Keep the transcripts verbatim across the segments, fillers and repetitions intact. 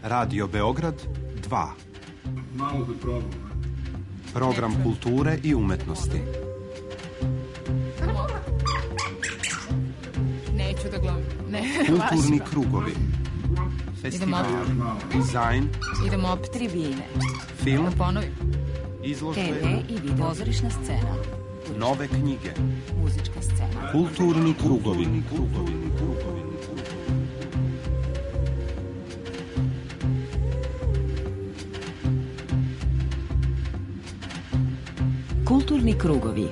Radio Beograd dva. Malo da probam. Program kulture i umetnosti. Neću da gledam. Ne, kulturni krugovi. Festival, dizajn. Idemo opet tribine. Film. Da ponovim. Izložbe. T V i video. Pozorišna scena. Nove knjige. Muzička scena. Kulturni krugovi. Krugovi. Kulturni krugovi.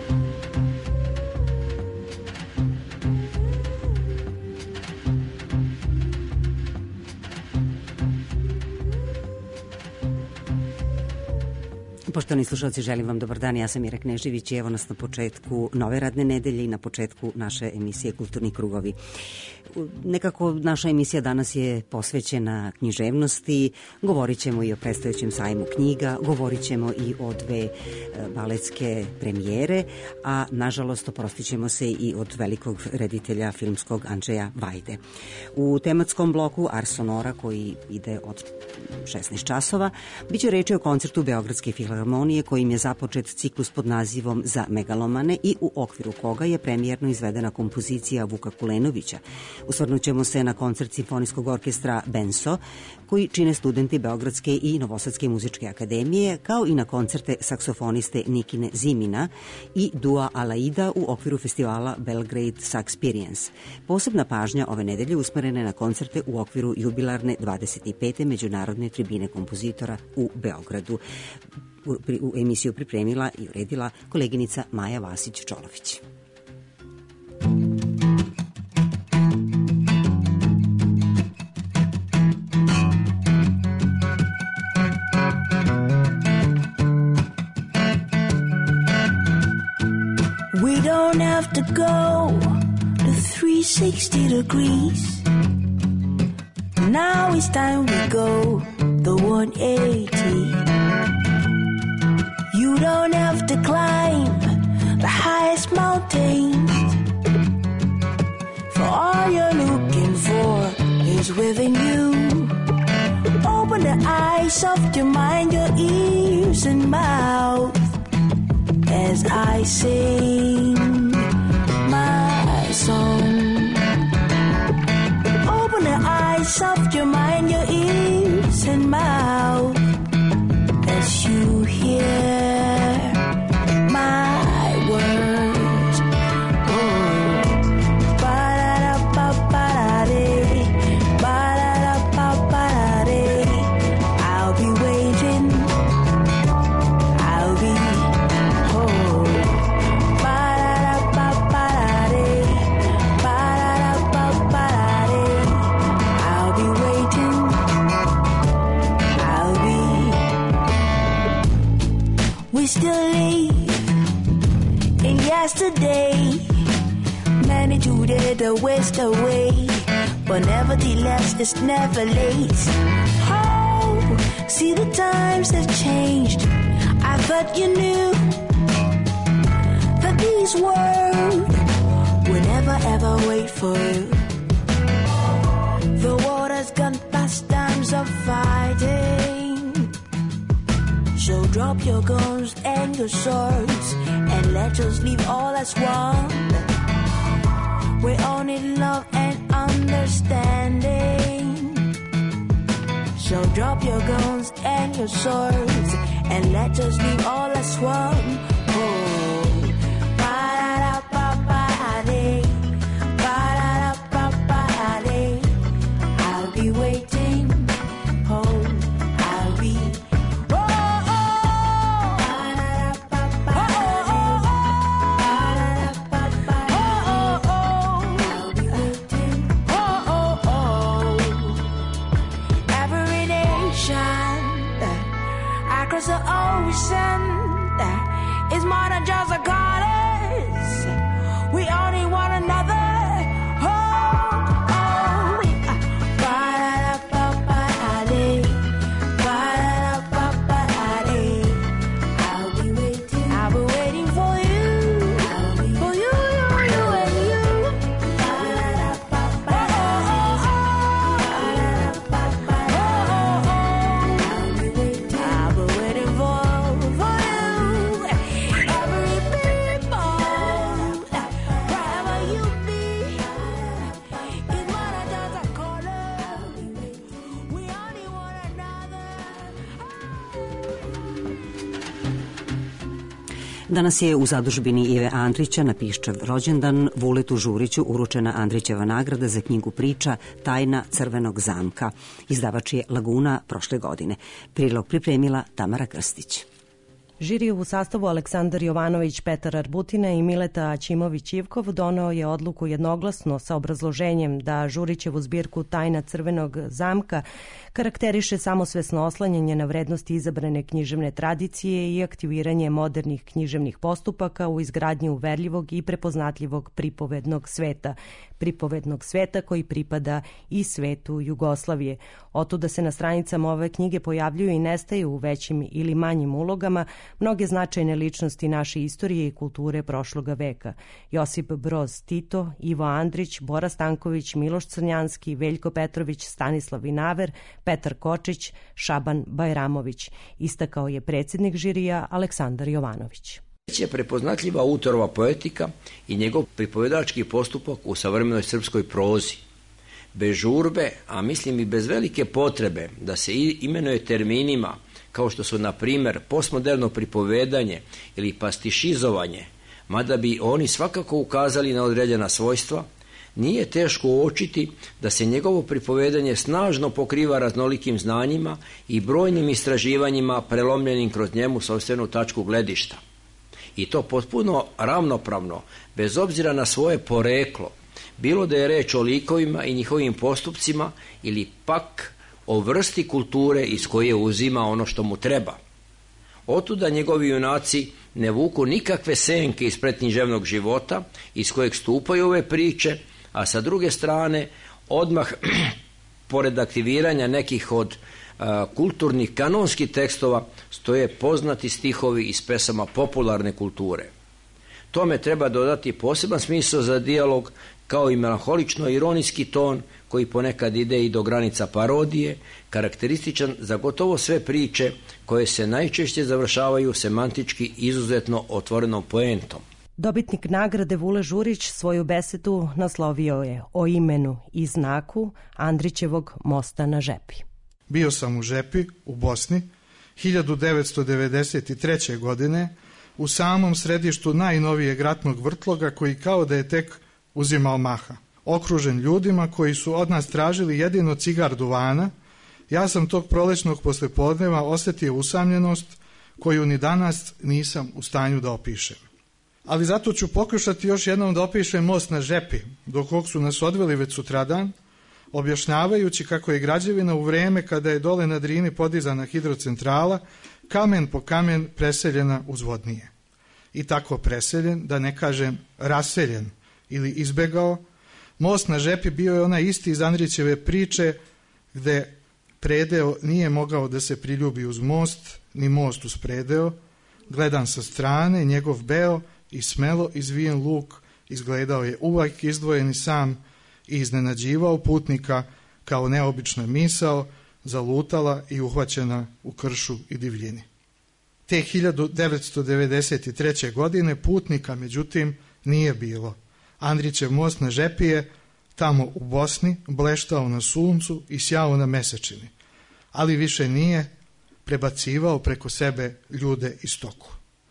Poštovani slušalci, želim vam dobar dan. Ja sam Ira Knežević i evo nas na početku nove radne nedelje i na početku naše emisije Kulturni krugovi. Nekako naša emisija danas je posvećena književnosti, govorit ćemo i o predstojećem sajmu knjiga, govorit ćemo i o dve baletske premijere, a nažalost oprostit ćemo se i od velikog reditelja filmskog Andžeja Vajde. U tematskom bloku Ars Sonora, koji ide od šesnaest časova, biće reči o koncertu Beogradske filharmonije kojim je započet ciklus pod nazivom Za megalomane i u okviru koga je premijerno izvedena kompozicija Vuka Kulenovića. Usvrnut ćemo se na koncert Simfonijskog orkestra Benso, koji čine studenti Beogradske i Novosadske muzičke akademije, kao i na koncerte saksofoniste Nikine Zimina i Dua Alaida u okviru festivala Belgrade Saxperience. Posebna pažnja ove nedelje usmerena je na koncerte u okviru jubilarne dvadeset pete Međunarodne tribine kompozitora u Beogradu. U, u emisiju pripremila i uredila koleginica Maja Vasić-Čolović. We don't have to go to three sixty degrees. Now it's time we go the one eighty. You don't have to climb the highest mountains, for all you're looking for is within you. Open the eyes of your mind, your ears and mouth, as I sing my song. Open the eyes of your mind, your ears and mouth, as you hear my words. Oh, ba-da-da-ba-ba-da-dee, ba-da-da-ba-ba-da-dee. I'll be waiting, I'll be home. Ba-da-da-ba-ba-da-dee, ba-da-da-ba-ba-da-dee. I'll be waiting, I'll be. We still live in yesterday. Many do the waste away, but nevertheless it's never late. Oh, see the times have changed. I thought you knew that these words would never ever wait for you. The water's gone past times of fighting, so drop your guns and your swords and let us live all as one. We all need love and understanding, so drop your guns and your swords and let us live all as one. Oh, ba-da-da-ba-ba-da-dee, ba-da-da-ba-ba-da-dee. I'll be waiting. Oh, I'll be. Across the ocean, Danas je u zadužbini Ive Andrića na Piščev rođendan Vuletu Žuriću uručena Andrićeva nagrada za knjigu priča Tajna crvenog zamka. Izdavač je Laguna prošle godine. Prilog pripremila Tamara Krstić. Žiri u sastavu Aleksandar Jovanović, Petar Arbutina i Mileta Ćimović-Ivkov doneo je odluku jednoglasno sa obrazloženjem da Žurićevu zbirku Tajna crvenog zamka karakteriše samosvesno oslanjanje na vrednosti izabrane književne tradicije i aktiviranje modernih književnih postupaka u izgradnji uverljivog i prepoznatljivog pripovednog sveta. Pripovednog sveta koji pripada i svetu Jugoslavije. Otuda se na stranicama ove knjige pojavljuju i nestaju u većim ili manjim ulogama mnoge značajne ličnosti naše istorije i kulture prošloga veka. Josip Broz Tito, Ivo Andrić, Bora Stanković, Miloš Crnjanski, Veljko Petrović, Stanislav Vinaver, Petar Kočić, Šaban Bajramović. Istakao je predsjednik žirija Aleksandar Jovanović. Je prepoznatljiva autorova poetika i njegov pripovedački postupak u savremenoj srpskoj prozi. Bez žurbe, a mislim i bez velike potrebe da se imenuje terminima kao što su na primjer postmoderno pripovedanje ili pastišizovanje, mada bi oni svakako ukazali na određena svojstva, nije teško uočiti da se njegovo pripovedanje snažno pokriva raznolikim znanjima i brojnim istraživanjima prelomljenim kroz njemu sopstvenu tačku gledišta. I to potpuno ravnopravno, bez obzira na svoje poreklo, bilo da je reč o likovima i njihovim postupcima ili pak o vrsti kulture iz koje uzima ono što mu treba. Otuda njegovi junaci ne vuku nikakve senke iz predknjiževnog života iz kojeg stupaju ove priče, a sa druge strane odmah pored aktiviranja nekih od a, kulturnih kanonskih tekstova stoje poznati stihovi iz pesama popularne kulture. Tome treba dodati poseban smisao za dijalog kao i melanholično-ironijski ton koji ponekad ide i do granica parodije, karakterističan za gotovo sve priče koje se najčešće završavaju semantički izuzetno otvorenom poentom. Dobitnik nagrade Vule Žurić svoju besedu naslovio je o imenu i znaku Andrićevog mosta na Žepi. Bio sam u Žepi, u Bosni, hiljadu devetsto devedeset treće. godine, u samom središtu najnovijeg ratnog vrtloga koji kao da je tek uzimao maha. Okružen ljudima koji su od nas tražili jedino cigar duvana, ja sam tog prolećnog poslepodneva osjetio usamljenost koju ni danas nisam u stanju da opišem. Ali zato ću pokušati još jednom da opišem most na Žepi, do kog su nas odveli već sutradan, objašnjavajući kako je građevina u vreme kada je dole na Drini podizana hidrocentrala, kamen po kamen preseljena uzvodnije. I tako preseljen, da ne kažem raseljen ili izbegao, most na Žepi bio je onaj isti iz Andrićeve priče gde predeo nije mogao da se priljubi uz most, ni most uz predeo. Gledan sa strane, njegov beo i smelo izvijen luk izgledao je uvijek izdvojen i sam i iznenađivao putnika kao neobična misao, zalutala i uhvaćena u kršu i divljini. Te hiljadu devetsto devedeset treće. godine putnika, međutim, nije bilo. Andrićev most na Žepi je tamo u Bosni bleštao na suncu i sjao na mesečini, ali više nije prebacivao preko sebe ljude i stoku.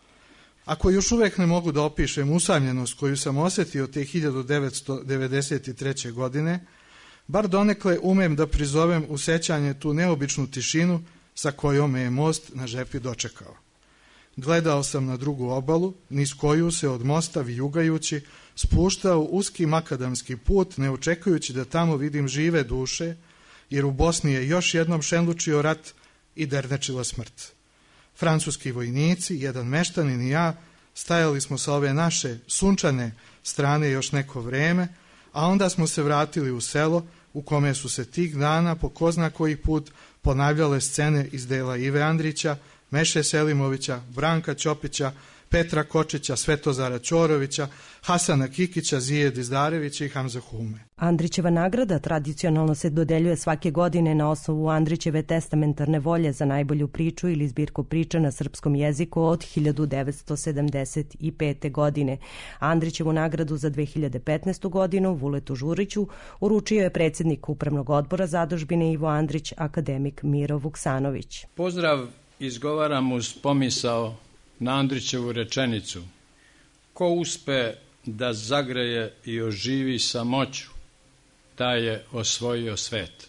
Ako još uvijek ne mogu da opišem usamljenost koju sam osjetio te hiljadu devetsto devedeset treće. godine, bar donekle umem da prizovem u sećanje tu neobičnu tišinu sa kojom me je most na Žepi dočekao. Gledao sam na drugu obalu, niz koju se od mosta vijugajući spuštao uski makadamski put, ne očekujući da tamo vidim žive duše, jer u Bosni je još jednom šenlučio rat i dernečila smrt. Francuski vojnici, jedan meštanin i ja, stajali smo sa ove naše sunčane strane još neko vreme, a onda smo se vratili u selo u kome su se tih dana po ko zna koji put ponavljale scene iz dela Ive Andrića, Meše Selimovića, Branka Ćopića, Petra Kočića, Svetozara Ćorovića, Hasana Kikića, Zije Dizdarevića i Hamza Hume. Andrićeva nagrada tradicionalno se dodeljuje svake godine na osnovu Andrićeve testamentarne volje za najbolju priču ili zbirku priča na srpskom jeziku od hiljadu devetsto sedamdeset pete. godine. Andrićevu nagradu za dve hiljade petnaestu. godinu Vuletu Žuriću uručio je predsjednik Upravnog odbora zadužbine Ivo Andrić, akademik Miro Vuksanović. Pozdrav izgovaram uz pomisao na Andrićevu rečenicu: ko uspe da zagreje i oživi samoću, taj je osvojio svet.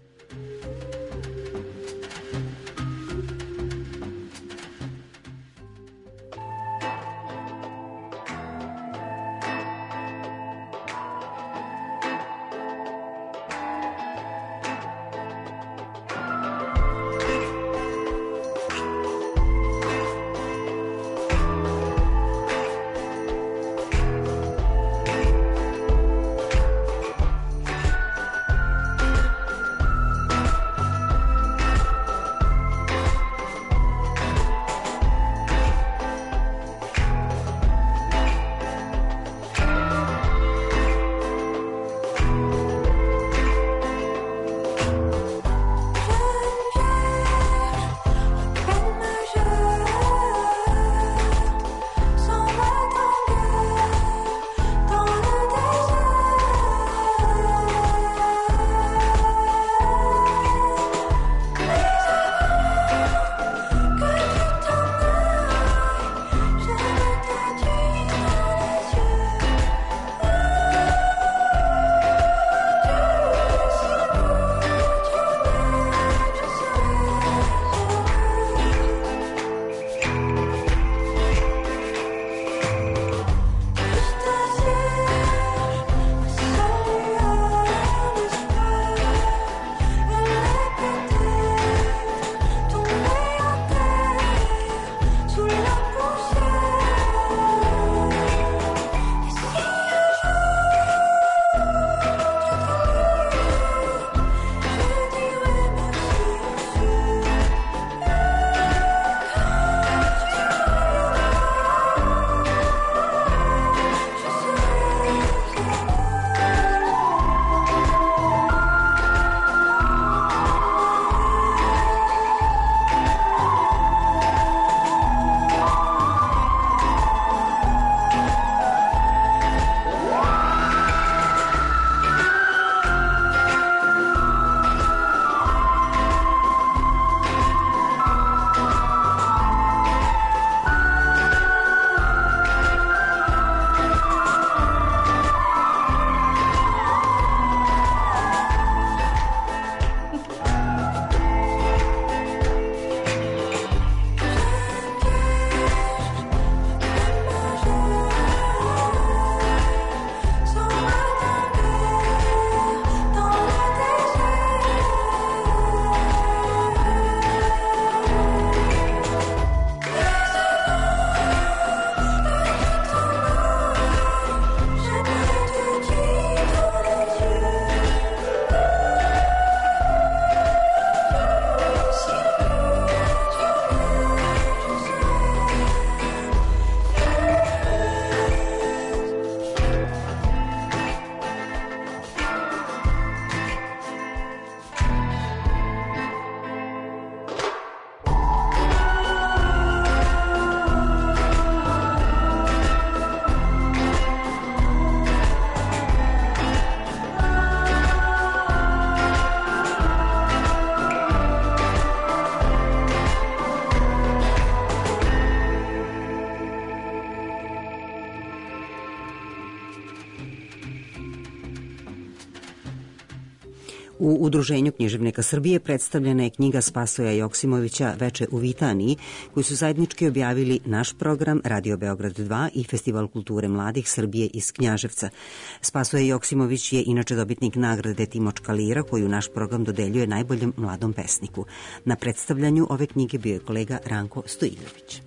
U Udruženju književnika Srbije predstavljena je knjiga Spasoja Joksimovića Veče u Vitaniji, koji su zajednički objavili naš program Radio Beograd dva i Festival kulture mladih Srbije iz Knjaževca. Spasoje Joksimović je inače dobitnik nagrade Timočka lira, koju naš program dodeljuje najboljem mladom pesniku. Na predstavljanju ove knjige bio je kolega Ranko Stojiljković.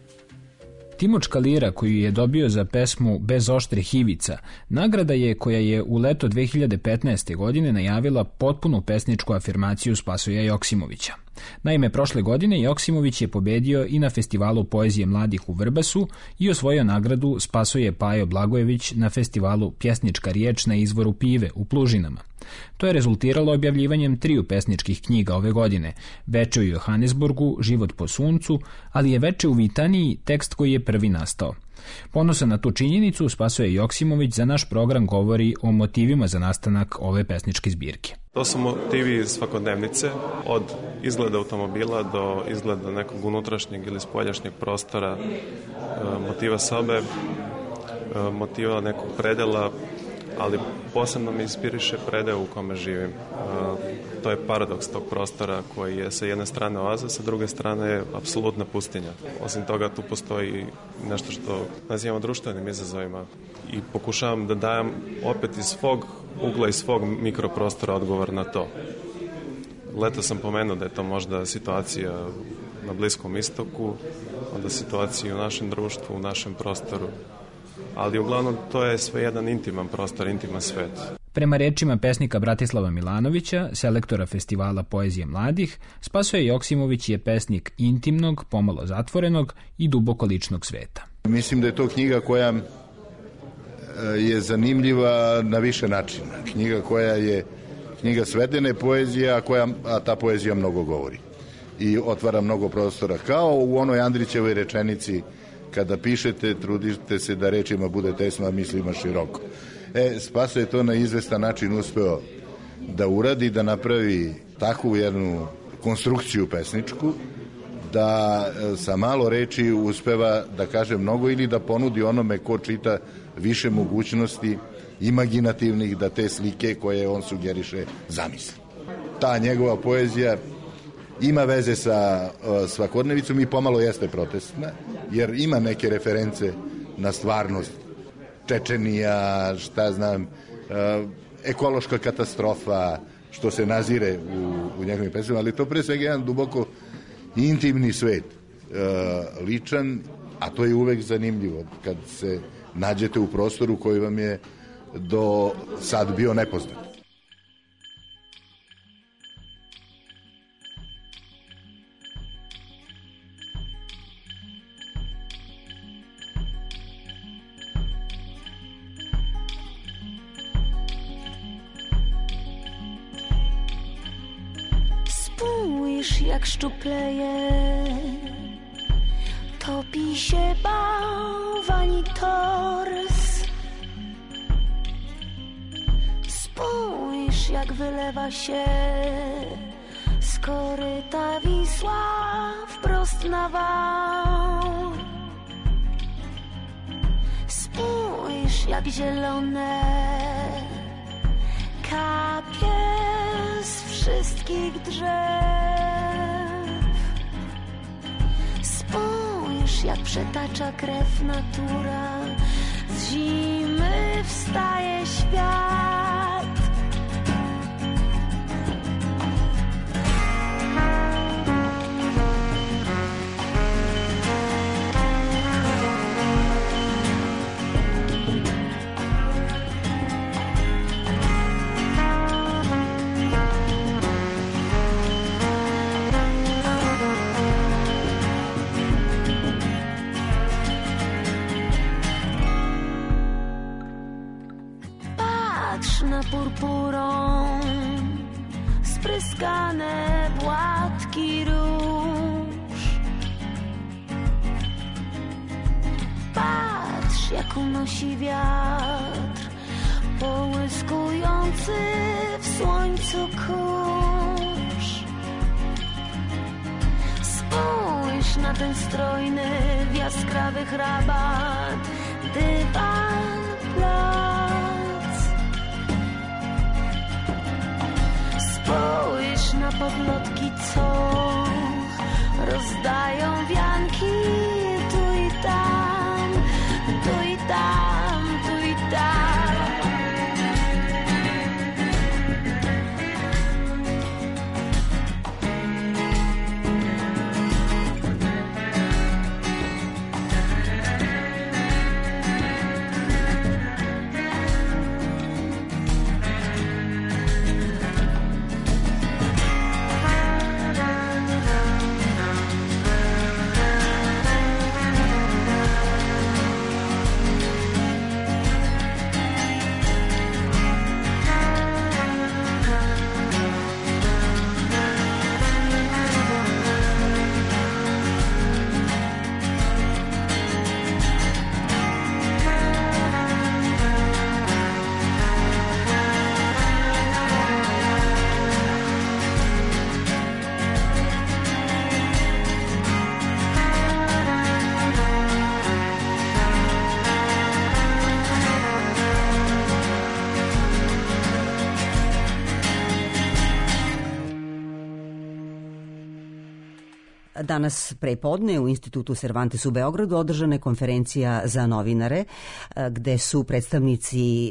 Timočka lira, koju je dobio za pesmu Bez oštrih ivica, nagrada je koja je u leto dve hiljade petnaeste. godine najavila potpunu pesničku afirmaciju Spasoja Joksimovića. Naime, prošle godine Joksimović je pobedio i na Festivalu poezije mladih u Vrbasu i osvojio nagradu Spasoje Pajo Blagojević na Festivalu Pjesnička riječ na izvoru Pive u Plužinama. To je rezultiralo objavljivanjem triju pesničkih knjiga ove godine: Veče u Johannesburgu, Život po suncu, ali je Veče u Vitaniji tekst koji je prvi nastao. Ponosan na tu činjenicu, Spasoje Joksimović za naš program govori o motivima za nastanak ove pesničke zbirke. To su motivi iz svakodnevnice, od izgleda automobila do izgleda nekog unutrašnjeg ili spoljašnjeg prostora, motiva sobe, motiva nekog predela, ali posebno me inspiriše predeo u kome živim. To je paradoks tog prostora koji je sa jedne strane oaza, sa druge strane je apsolutna pustinja. Osim toga tu postoji nešto što nazivamo društvenim izazovima i pokušavam da dajem opet iz svog ugla i svog mikroprostora odgovor na to. Leto sam pomenuo da je to možda situacija na Bliskom istoku, onda situacija u našem društvu, u našem prostoru, ali uglavnom to je sve jedan intiman prostor, intiman svet. Prema rečima pesnika Bratislava Milanovića, selektora festivala Poezije mladih, Spasoje Joksimović je pesnik intimnog, pomalo zatvorenog i duboko ličnog sveta. Mislim da je to knjiga koja je zanimljiva na više načina. Knjiga koja je knjiga svedene poezije, a, koja, a ta poezija mnogo govori i otvara mnogo prostora. Kao u onoj Andrićevoj rečenici, kada pišete, trudite se da rečima bude tesno, a mislima široko. E, Spaso je to na izvestan način uspeo da uradi, da napravi takvu jednu konstrukciju pesničku, da sa malo reči uspeva da kaže mnogo ili da ponudi onome ko čita više mogućnosti imaginativnih da te slike koje on sugeriše zamisli. Ta njegova poezija ima veze sa uh, svakodnevicom i pomalo jeste protestna, jer ima neke reference na stvarnost. Čečenija, šta znam, uh, ekološka katastrofa, što se nazire u, u njegovim pesmama, ali to pre svega jedan duboko intimni svet, uh, ličan, a to je uvek zanimljivo kad se nađete u prostoru koji vam je do sad bio nepoznat. Spójrz, jak szczupleje, topi się bałwani tors. Spójrz, jak wylewa się z koryta Wisła wprost na wał. Spójrz, jak zielone kapie z wszystkich drzew. Spójrz, jak przetacza krew natura, z zimy wstaje świat. Na purpurą spryskane płatki róż. Patrz, jak unosi wiatr połyskujący w słońcu kurz. Spójrz na ten strojny w jaskrawych rabat dywan plac. Spójrz na podlotki, co rozdają wianki tu i tam, tu i tam, tu i tam. Danas prepodne u Institutu Cervantes u Beogradu održana je konferencija za novinare gde su predstavnici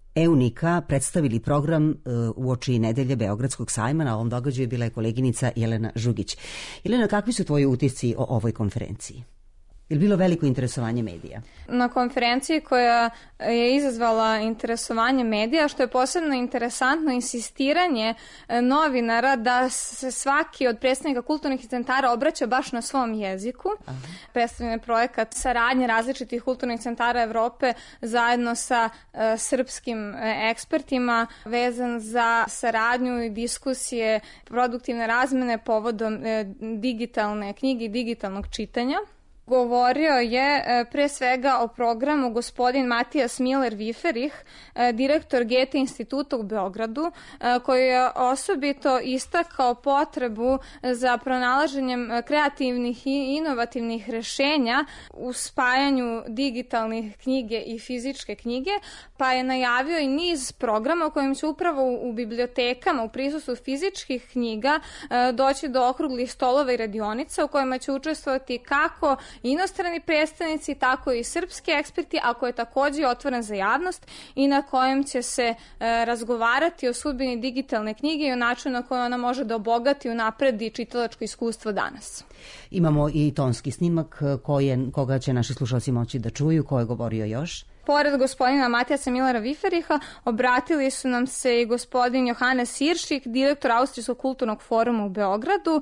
Eunika predstavili program uoči nedelje Beogradskog sajma. Na ovom događaju bila je koleginica Jelena Žugić. Jelena, kakvi su tvoji utisci o ovoj konferenciji? Je li bilo veliko interesovanje medija? Na konferenciji koja je izazvala interesovanje medija, što je posebno interesantno, insistiranje novinara da se svaki od predstavnika kulturnih centara obraća baš na svom jeziku. Aha. Predstavljen je projekat saradnje različitih kulturnih centara Evrope zajedno sa e, srpskim e, ekspertima vezan za saradnju i diskusije, produktivne razmene povodom e, digitalne knjige i digitalnog čitanja. Govorio je pre svega o programu gospodin Matijas Miller-Viferih, direktor Goethe instituta u Beogradu, koji je osobito istakao potrebu za pronalaženjem kreativnih i inovativnih rešenja u spajanju digitalnih knjige i fizičke knjige, pa je najavio i niz programa u kojim će upravo u bibliotekama u prisustvu fizičkih knjiga doći do okruglih stolova i radionica u kojima će učestvovati kako inostrani predstavnici, tako i srpski eksperti, a koji je takođe otvoren za javnost i na kojem će se e, razgovarati o sudbini digitalne knjige i o načinu na koji ona može da obogati i unapredi čitalačko iskustvo danas. Imamo i tonski snimak koje, koga će naši slušalci moći da čuju, ko je govorio još. Pored gospodina Matijasa Millera-Viferiha, obratili su nam se i gospodin Johannes Hiršik, direktor Austrijskog kulturnog foruma u Beogradu,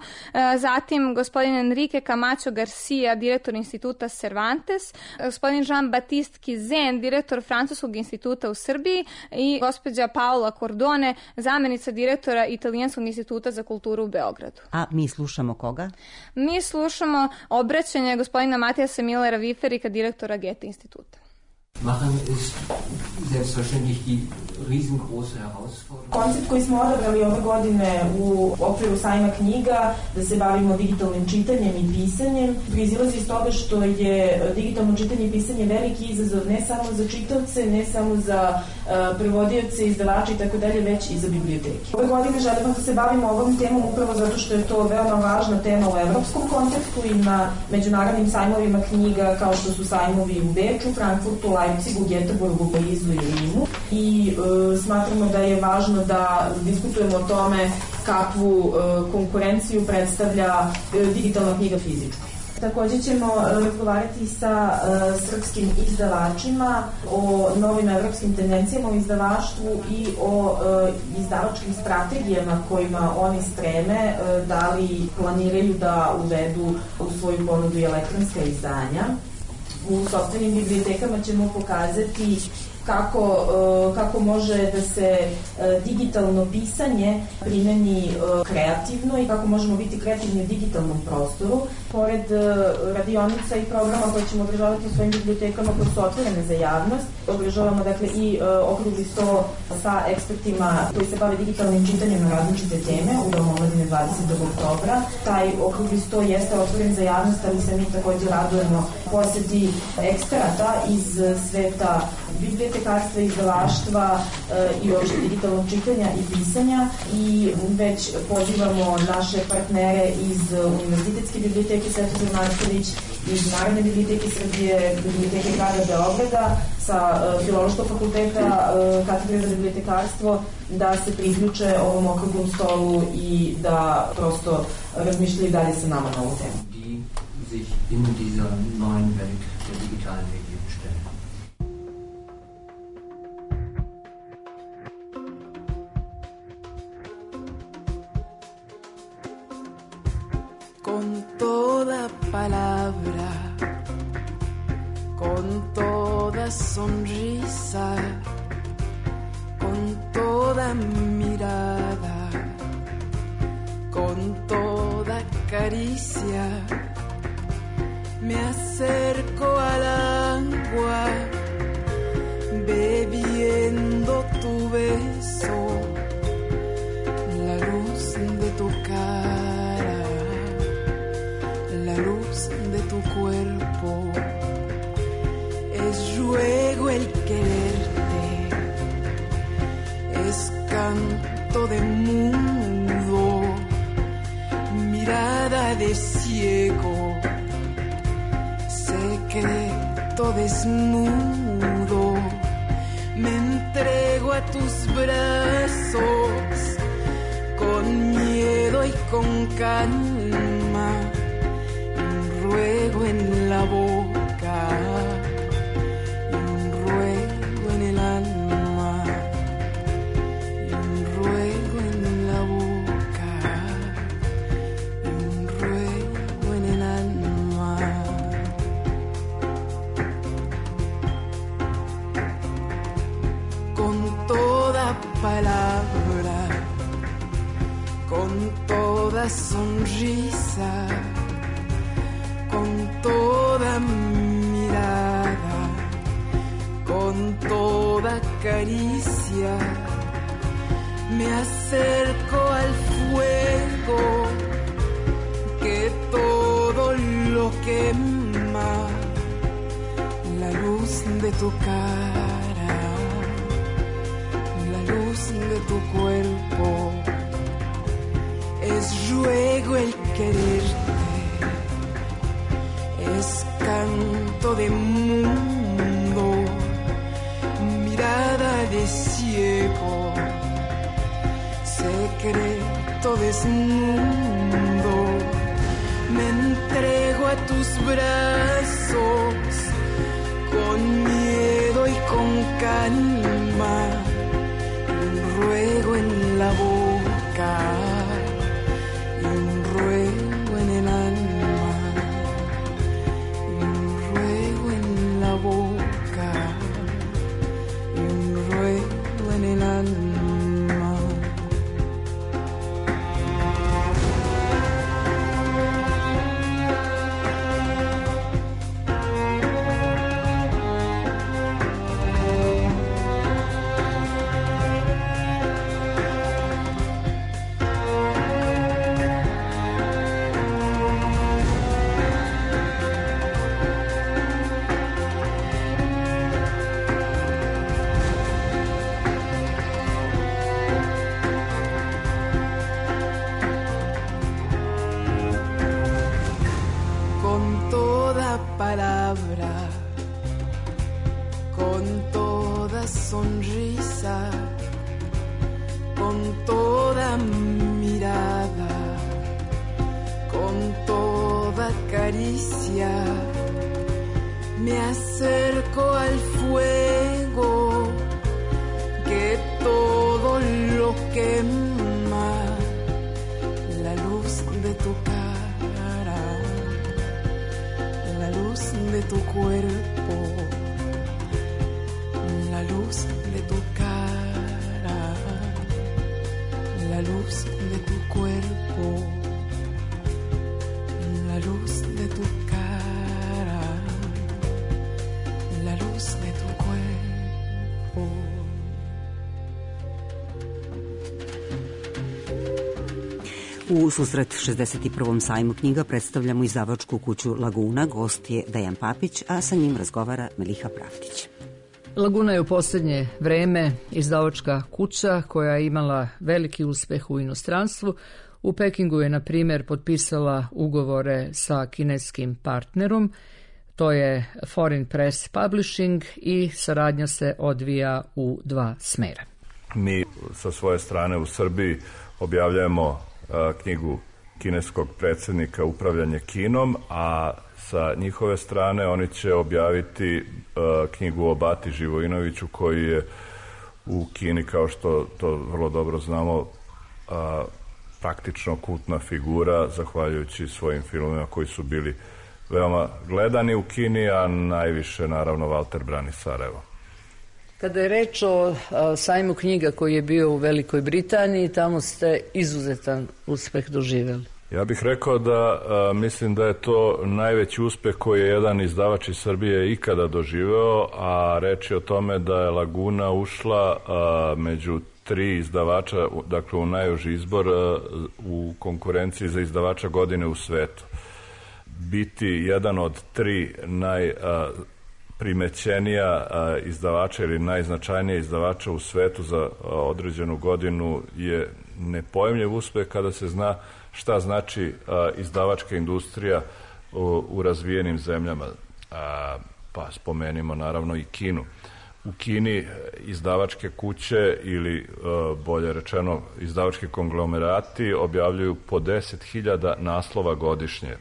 zatim gospodin Enrique Camacho Garcia, direktor instituta Cervantes, gospodin Jean-Baptiste Kizen, direktor Francuskog instituta u Srbiji i gospođa Paola Cordone, zamenica direktora Italijanskog instituta za kulturu u Beogradu. A mi slušamo koga? Mi slušamo obraćanje gospodina Matijasa Millera-Viferiha, direktora Goethe instituta. Machen ist selbstverständlich die riesengroße Herausforderung. Koncept koji smo odabrali ove godine u okviru sajma knjiga, da se bavimo digitalnim čitanjem i pisanjem, proizilazi iz toga što je digitalno čitanje i pisanje veliki izazov ne samo za čitaoce, ne samo za uh, prevodioce, izdavače i tako dalje, već i za biblioteke. Ove godine želimo da se bavimo ovom temom upravo zato što je to veoma važna tema u evropskom kontekstu i na međunarodnim sajmovima knjiga kao što su sajmovi u Beču, Frankfurtu, Leipzigu, Göteborgu, Parizu i Rimu. I e, smatramo da je važno da diskutujemo o tome kakvu e, konkurenciju predstavlja e, digitalna knjiga fizička. Takođe ćemo razgovarati sa e, srpskim izdavačima o novim evropskim tendencijama u izdavaštvu i o e, izdavačkim strategijama kojima oni streme, e, da li planiraju da uvedu u svoju ponudu i elektronska izdanja. U sopstvenim bibliotekama ćemo pokazati kako, kako može da se digitalno pisanje primeni kreativno i kako možemo biti kreativni u digitalnom prostoru. Pored radionica i programa koje ćemo održavati u svojim bibliotekama koje su otvorene za javnost, održavamo dakle i okrugli sto sa ekspertima koji se bave digitalnim čitanjem na različite teme u Domu omladine dvadesetog oktobra. Taj okrugli sto jeste otvoren za javnost, ali se mi takođe radujemo poseti eksperata iz sveta bibliotekarstva, izdavaštva e, i uopšte digitalnog čitanja i pisanja i već pozivamo naše partnere iz Univerzitetske biblioteke Svetozar Marković, iz Narodne biblioteke Srbije, biblioteke grada Beograda, sa e, Filološkog fakulteta, e, katedre za bibliotekarstvo, da se priključe ovom okruglom stolu i da prosto razmišljaju dalje sa nama na ovu temu. Die sich in dieser neuen Welt der digitalen Medien stellen. Con toda palabra, con toda sonrisa, con toda mirada, con toda caricia, me acerco al agua, bebiendo tu beso, la luz de tu cara, la luz de tu cuerpo, es ruego el quererte, es canto de mundo, mirada de ciego, secreto desnudo, me entrego a tus brazos, con miedo y con calma, un ruego en la boca, y un ruego en el alma, y un ruego en la boca, y un ruego en el alma. Con toda palabra, con toda sonrisa, con toda mirada, con toda caricia, me acerco al fuego que todo lo quema, la luz de tu cara, la luz de tu cuerpo. Es ruego el quererte, es canto de mundo, mirada de ciego, secreto desnudo, me entrego a tus brazos, con miedo y con calma, un ruego en la boca, un ruego en el alma, un ruego en la boca, y un ruego en el alma. Sonrisa, con toda mirada, con toda caricia, me acerco al fuego que todo lo quema, la luz de tu cara, la luz de tu cuerpo, la luz de tu cara, la luz de tu cuerpo, la luz de tu cara, la luz de tu cuerpo. U susret šezdeset prvom sajmu knjiga predstavljamo izdavačku kuću Laguna, gost je Dejan Papić, a sa njim razgovara Meliha Pravdić. Laguna je u posljednje vreme izdavačka kuća koja je imala veliki uspeh u inostranstvu. U Pekingu je, na primjer, potpisala ugovore sa kineskim partnerom, to je Foreign Press Publishing, i saradnja se odvija u dva smera. Mi sa svoje strane u Srbiji objavljujemo a, knjigu kineskog predsjednika Upravljanje kinom, a sa njihove strane oni će objaviti uh, knjigu o Bati Živojinoviću, koji je u Kini, kao što to vrlo dobro znamo, uh, praktično kultna figura, zahvaljujući svojim filmovima koji su bili veoma gledani u Kini, a najviše naravno Valter brani Sarajevo. Kada je reč o uh, sajmu knjiga koji je bio u Velikoj Britaniji, tamo ste izuzetan uspeh doživjeli. Ja bih rekao da a, mislim da je to najveći uspeh koji je jedan izdavač iz Srbije ikada doživeo, a reč je o tome da je Laguna ušla a, među tri izdavača, dakle u najuži izbor a, u konkurenciji za izdavača godine u svetu. Biti jedan od tri najprimećenija izdavača ili najznačajnija izdavača u svetu za a, određenu godinu je nepojmljiv uspeh kada se zna šta znači a, izdavačka industrija u, u razvijenim zemljama. A, pa spomenimo naravno i Kinu. U Kini izdavačke kuće ili bolje rečeno izdavački konglomerati objavljuju po deset hiljada naslova godišnje.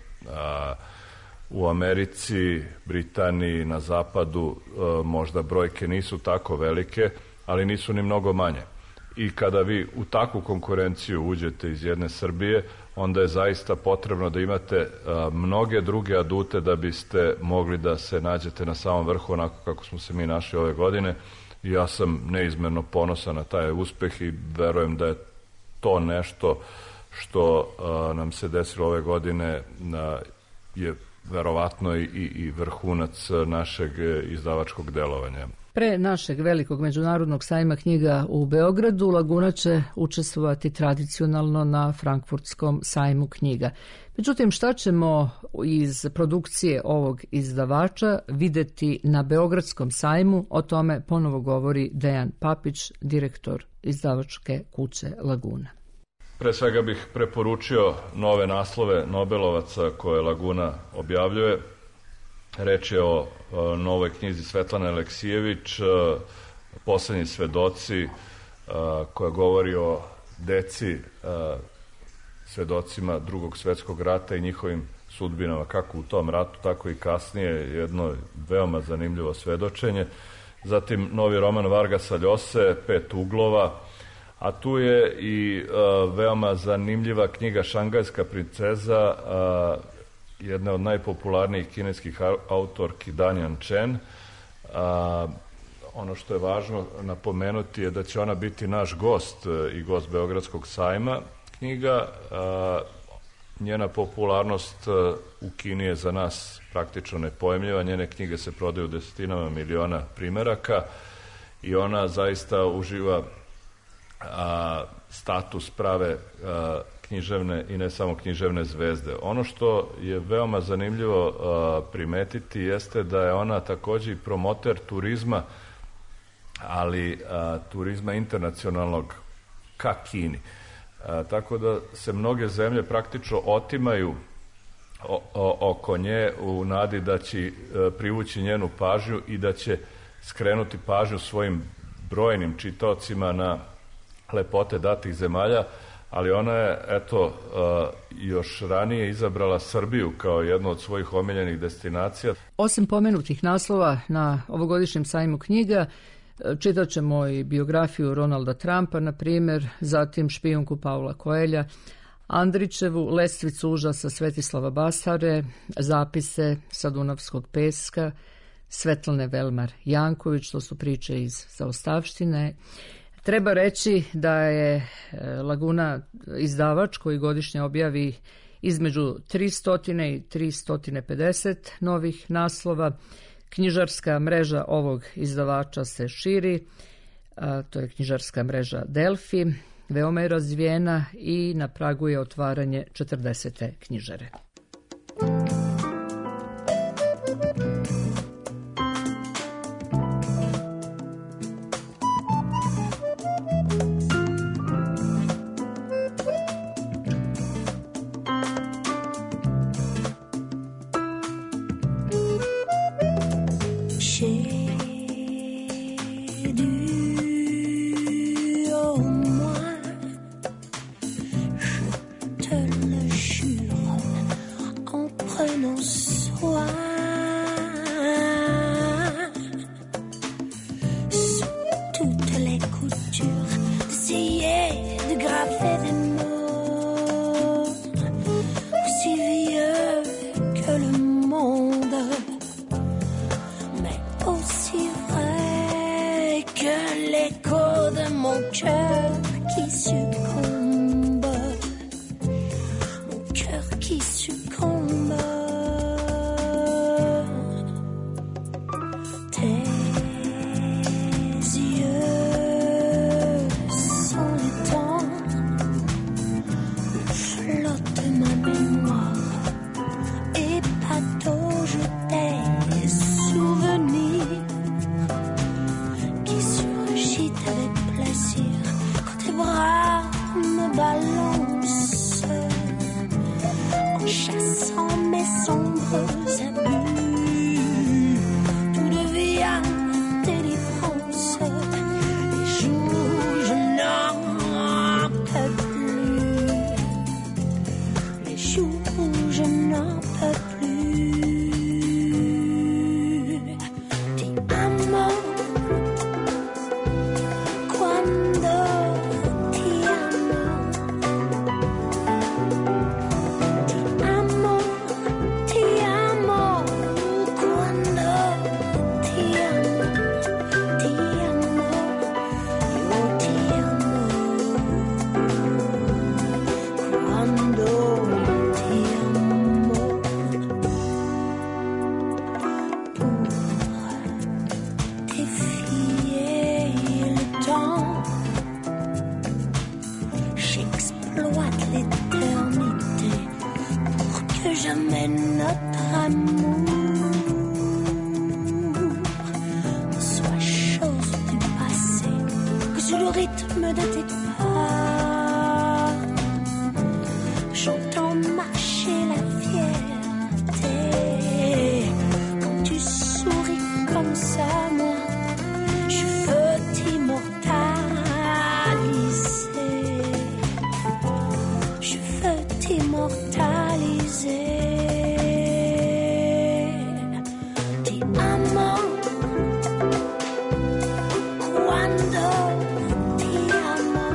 U Americi, Britaniji, na zapadu možda brojke nisu tako velike, ali nisu ni mnogo manje. I kada vi u takvu konkurenciju uđete iz jedne Srbije, onda je zaista potrebno da imate a, mnoge druge adute da biste mogli da se nađete na samom vrhu onako kako smo se mi našli ove godine. I ja sam neizmerno ponosan na taj uspeh i verujem da je to nešto što a, nam se desilo ove godine a, je verovatno i, i vrhunac našeg izdavačkog delovanja. Pre našeg velikog međunarodnog sajma knjiga u Beogradu, Laguna će učestvovati tradicionalno na Frankfurtskom sajmu knjiga. Međutim, šta ćemo iz produkcije ovog izdavača videti na Beogradskom sajmu, o tome ponovo govori Dejan Papić, direktor izdavačke kuće Laguna. Pre svega bih preporučio nove naslove Nobelovaca koje Laguna objavljuje. Reč je o novoj knjizi Svetlane Aleksijević, Poslednji svedoci, koja govori o deci, svedocima Drugog svetskog rata i njihovim sudbinama, kako u tom ratu, tako i kasnije, jedno veoma zanimljivo svedočenje. Zatim novi roman Vargasa Ljose, Pet uglova, a tu je i veoma zanimljiva knjiga Šangajska princeza, jedne od najpopularnijih kineskih autorki Danjan Chen. A, ono što je važno napomenuti je da će ona biti naš gost i gost Beogradskog sajma knjiga. A, njena popularnost u Kini je za nas praktično nepojmljiva. Njene knjige se prodaju desetinama miliona primeraka i ona zaista uživa a, status prave a, književne i ne samo književne zvezde. Ono što je veoma zanimljivo uh, primetiti jeste da je ona takođe i promoter turizma, ali uh, turizma internacionalnog ka Kini. Uh, tako da se mnoge zemlje praktično otimaju o, o, oko nje u nadi da će uh, privući njenu pažnju i da će skrenuti pažnju svojim brojnim čitaocima na lepote datih zemalja, ali ona je, eto, još ranije izabrala Srbiju kao jednu od svojih omiljenih destinacija. Osim pomenutih naslova na ovogodišnjem sajmu knjiga, čitat ćemo i biografiju Ronalda Trumpa, na primjer, zatim Špijunku Paula Koelja, Andrićevu, Lestvicu užasa Svetislava Basare, Zapise sa Dunavskog peska, Svetlane Velmar Janković, to su priče iz zaostavštine. Treba reći da je Laguna izdavač koji godišnje objavi između tristo i tristo pedeset novih naslova. Knjižarska mreža ovog izdavača se širi, a to je knjižarska mreža Delfi, veoma je razvijena i na pragu je otvaranje četrdesete knjižare. sans mes sombres amis. Tout devient délivrance. Les jours, je n'en peux plus. Les jours, je n'en peux plus. Ti amo quando ti amo. Ti amo, ti amo quando ti amo. Ti amo, io ti amo quando ti amo. Pour défier le temps, j'exploite l'éternité pour que jamais notre amour ne soit chose du passé, que sur le rythme de tes pas, j'entends marcher la fierté. Quand tu souris comme ça, moi, je veux t'immortaliser. Je veux t'immortaliser. Ti amo quando ti amo.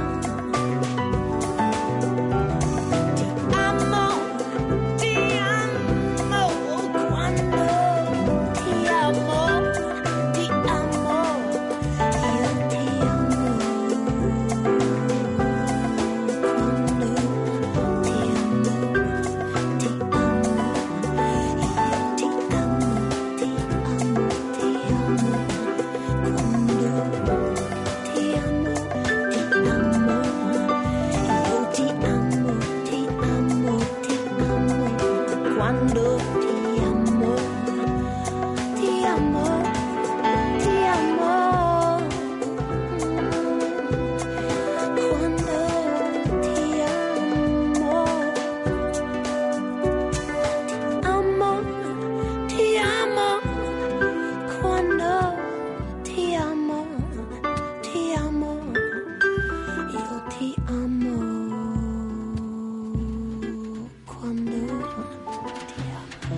Ti amo, ti amo quando ti amo. Ti amo, io ti amo quando ti amo. Ti amo, io ti amo, ti amo, ti amo quando ti amo. Ti amo, io ti amo, ti amo, ti amo quando ti amo. Ti amo, ti amo quando ti amo. Ti amo, ti amo quando ti amo. Ti amo, io ti amo quando ti amo.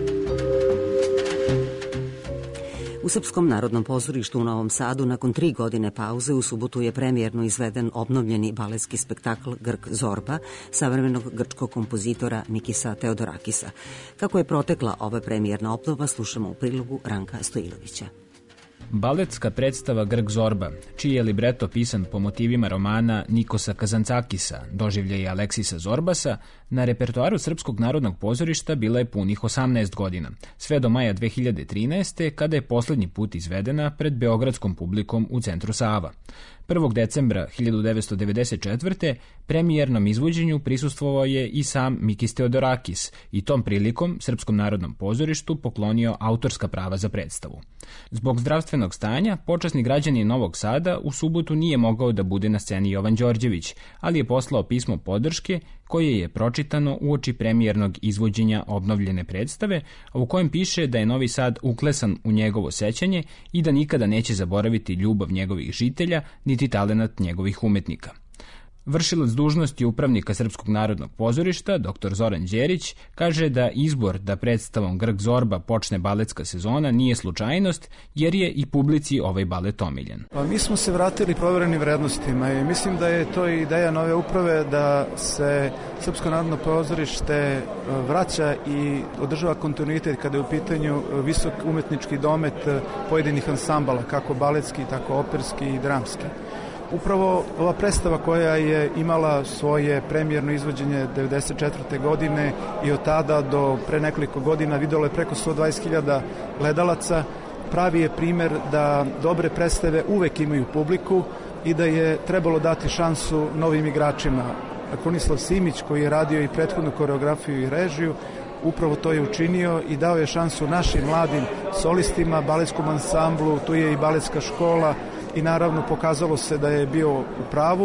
U Srpskom narodnom pozorištu u Novom Sadu nakon tri godine pauze u subotu je premijerno izveden obnovljeni baletski spektakl Grk Zorba savremenog grčkog kompozitora Mikisa Teodorakisa. Kako je protekla ova premijerna obnova, slušamo u prilogu Ranka Stojilovića. Baletska predstava Grk Zorba, čiji je libreto pisan po motivima romana Nikosa Kazancakisa, doživljaja Aleksisa Zorbasa, na repertoaru Srpskog narodnog pozorišta bila je punih osamnaest godina, sve do maja dve hiljade trinaeste. kada je poslednji put izvedena pred beogradskom publikom u centru Sava. prvog decembra hiljadu devetsto devedeset četvrte. premijernom izvođenju prisustvovao je i sam Mikis Teodorakis i tom prilikom Srpskom narodnom pozorištu poklonio autorska prava za predstavu. Zbog zdravstvenog stanja, počasni građanin Novog Sada u subotu nije mogao da bude na sceni Jovan Đorđević, ali je poslao pismo podrške koje je pročitano uoči premijernog izvođenja obnovljene predstave, a u kojem piše da je Novi Sad uklesan u njegovo sećanje i da nikada neće zaboraviti ljubav njegovih žitelja niti talenat njegovih umetnika. Vršilac dužnosti upravnika Srpskog narodnog pozorišta, doktor Zoran Đerić, kaže da izbor da predstavom Grk Zorba počne baletska sezona nije slučajnost, jer je i publici ovaj balet omiljen. Pa mi smo se vratili proverenim vrednostima i mislim da je to ideja nove uprave da se Srpsko narodno pozorište vraća i održava kontinuitet kada je u pitanju visok umetnički domet pojedinih ansambala, kako baletski, tako operski i dramski. Upravo ova predstava koja je imala svoje premijerno izvođenje devedeset četvrte. godine i od tada do pre nekoliko godina videlo je preko sto dvadeset hiljada gledalaca, pravi je primer da dobre predstave uvek imaju publiku i da je trebalo dati šansu novim igračima. Konislav Simić, koji je radio i prethodnu koreografiju i režiju, upravo to je učinio i dao je šansu našim mladim solistima, baletskom ansamblu, tu je i baletska škola i naravno pokazalo se da je bio u pravu.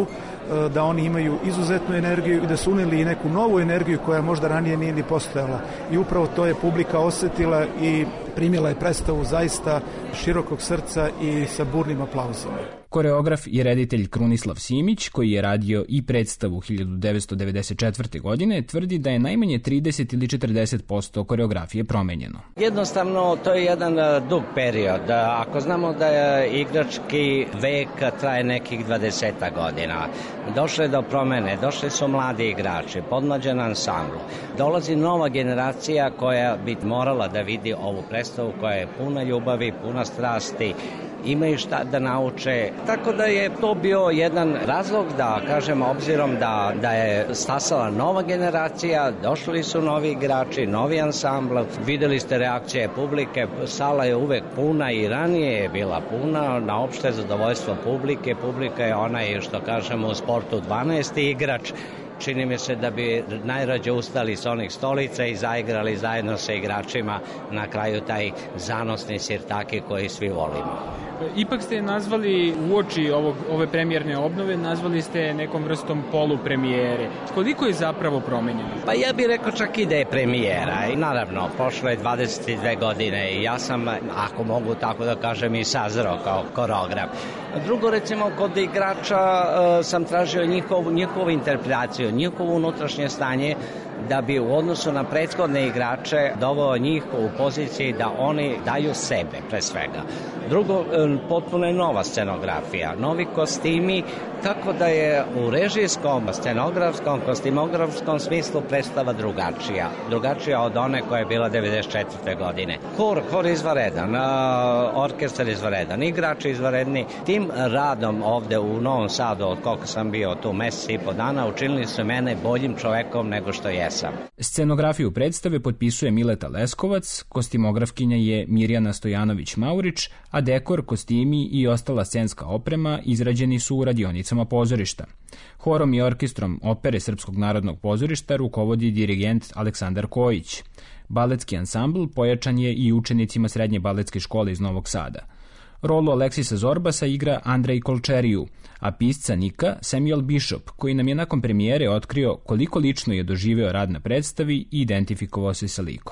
da oni imaju izuzetnu energiju i da su uneli i neku novu energiju koja možda ranije nije ni postojala. I upravo to je publika osetila i primila je predstavu zaista širokog srca i sa burnim aplauzima. Koreograf i reditelj Krunislav Simić, koji je radio i predstavu hiljadu devetsto devedeset četvrte. godine, tvrdi da je najmanje trideset ili četrdeset posto koreografije promenjeno. Jednostavno, to je jedan dug period. Ako znamo da je igrački vek traje nekih dvadeset godina, došlo je do promene, došli su mladi igrači, podmlađen ansambl. Dolazi nova generacija koja bi morala da vidi ovu predstavu koja je puna ljubavi, puna strasti, imaju šta da nauče. Tako da je to bio jedan razlog da, kažem, obzirom da, da je stasala nova generacija, došli su novi igrači, novi ansambl, videli ste reakcije publike, sala je uvek puna i ranije je bila puna, na opšte zadovoljstvo publike. Publika je onaj, što kažemo u sportu, dvanaesti igrač. Čini mi se da bi najrađe ustali s onih stolica i zaigrali zajedno sa igračima na kraju taj zanosni sirtaki koji svi volimo. Ipak ste nazvali uoči ovog, ove premijerne obnove, nazvali ste nekom vrstom polupremijere. Koliko je zapravo promenjeno? Pa ja bih rekao čak i da je premijera. I naravno, prošlo je dvadeset dve godine i ja sam, ako mogu tako da kažem, i sazrao kao koreograf. Drugo, recimo, kod igrača uh, sam tražio njihovu, njihovu interpretaciju, njihovo unutrašnje stanje, da bi u odnosu na prethodne igrače doveo njih u poziciji da oni daju sebe, pre svega. Drugo, potpuno je nova scenografija, novi kostimi, tako da je u režijskom, scenografskom, kostimografskom smislu predstava drugačija. Drugačija od one koja je bila devedeset četvrte. godine. Hor, hor izvaredan, orkestar izvaredan, igrači izvaredni. Tim radom ovde u Novom Sadu, od koliko sam bio tu mesec i po dana, učinili su mene boljim čovekom nego što jesam. Scenografiju predstave potpisuje Mileta Leskovac, kostimografkinja je Mirjana Stojanović-Maurić, a dekor, kostimi i ostala scenska oprema izrađeni su u radionicama pozorišta. Horom i orkestrom opere Srpskog narodnog pozorišta rukovodi dirigent Aleksandar Kojić. Baletski ansambl pojačan je i učenicima Srednje baletske škole iz Novog Sada. Rolu Aleksisa Zorbasa igra Andrej Kolčeriju, a pisca Nika Samuel Bishop, koji nam je nakon premijere otkrio koliko lično je doživeo rad na predstavi i identifikovao se sa likom.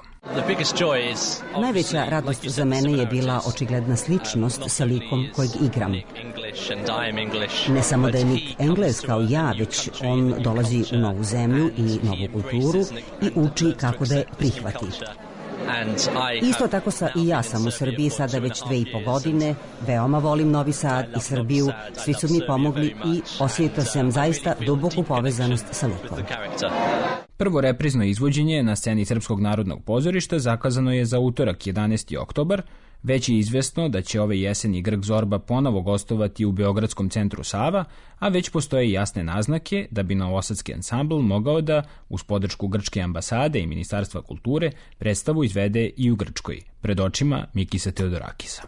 Najveća radost za mene je bila očigledna sličnost sa likom kojeg igram. Ne samo da je Nik Englez kao ja, već on dolazi u novu zemlju i novu kulturu i uči kako da je prihvati. Isto tako sa i ja sam u Srbiji sada već dve i po godine, veoma volim Novi Sad i Srbiju, svi su mi pomogli i osjetio sam zaista duboku povezanost sa likom. Prvo reprizno izvođenje na sceni Srpskog narodnog pozorišta zakazano je za utorak jedanaesti oktobar, već je izvesno da će ove jeseni Grg Zorba ponovo gostovati u Beogradskom centru Sava, a već postoje jasne naznake da bi novosadski ansambl mogao da, uz podršku Grčke ambasade i Ministarstva kulture, predstavu izvede i u Grčkoj, pred očima Mikisa Teodorakisa.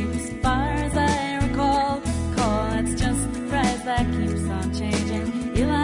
That keeps on changing. You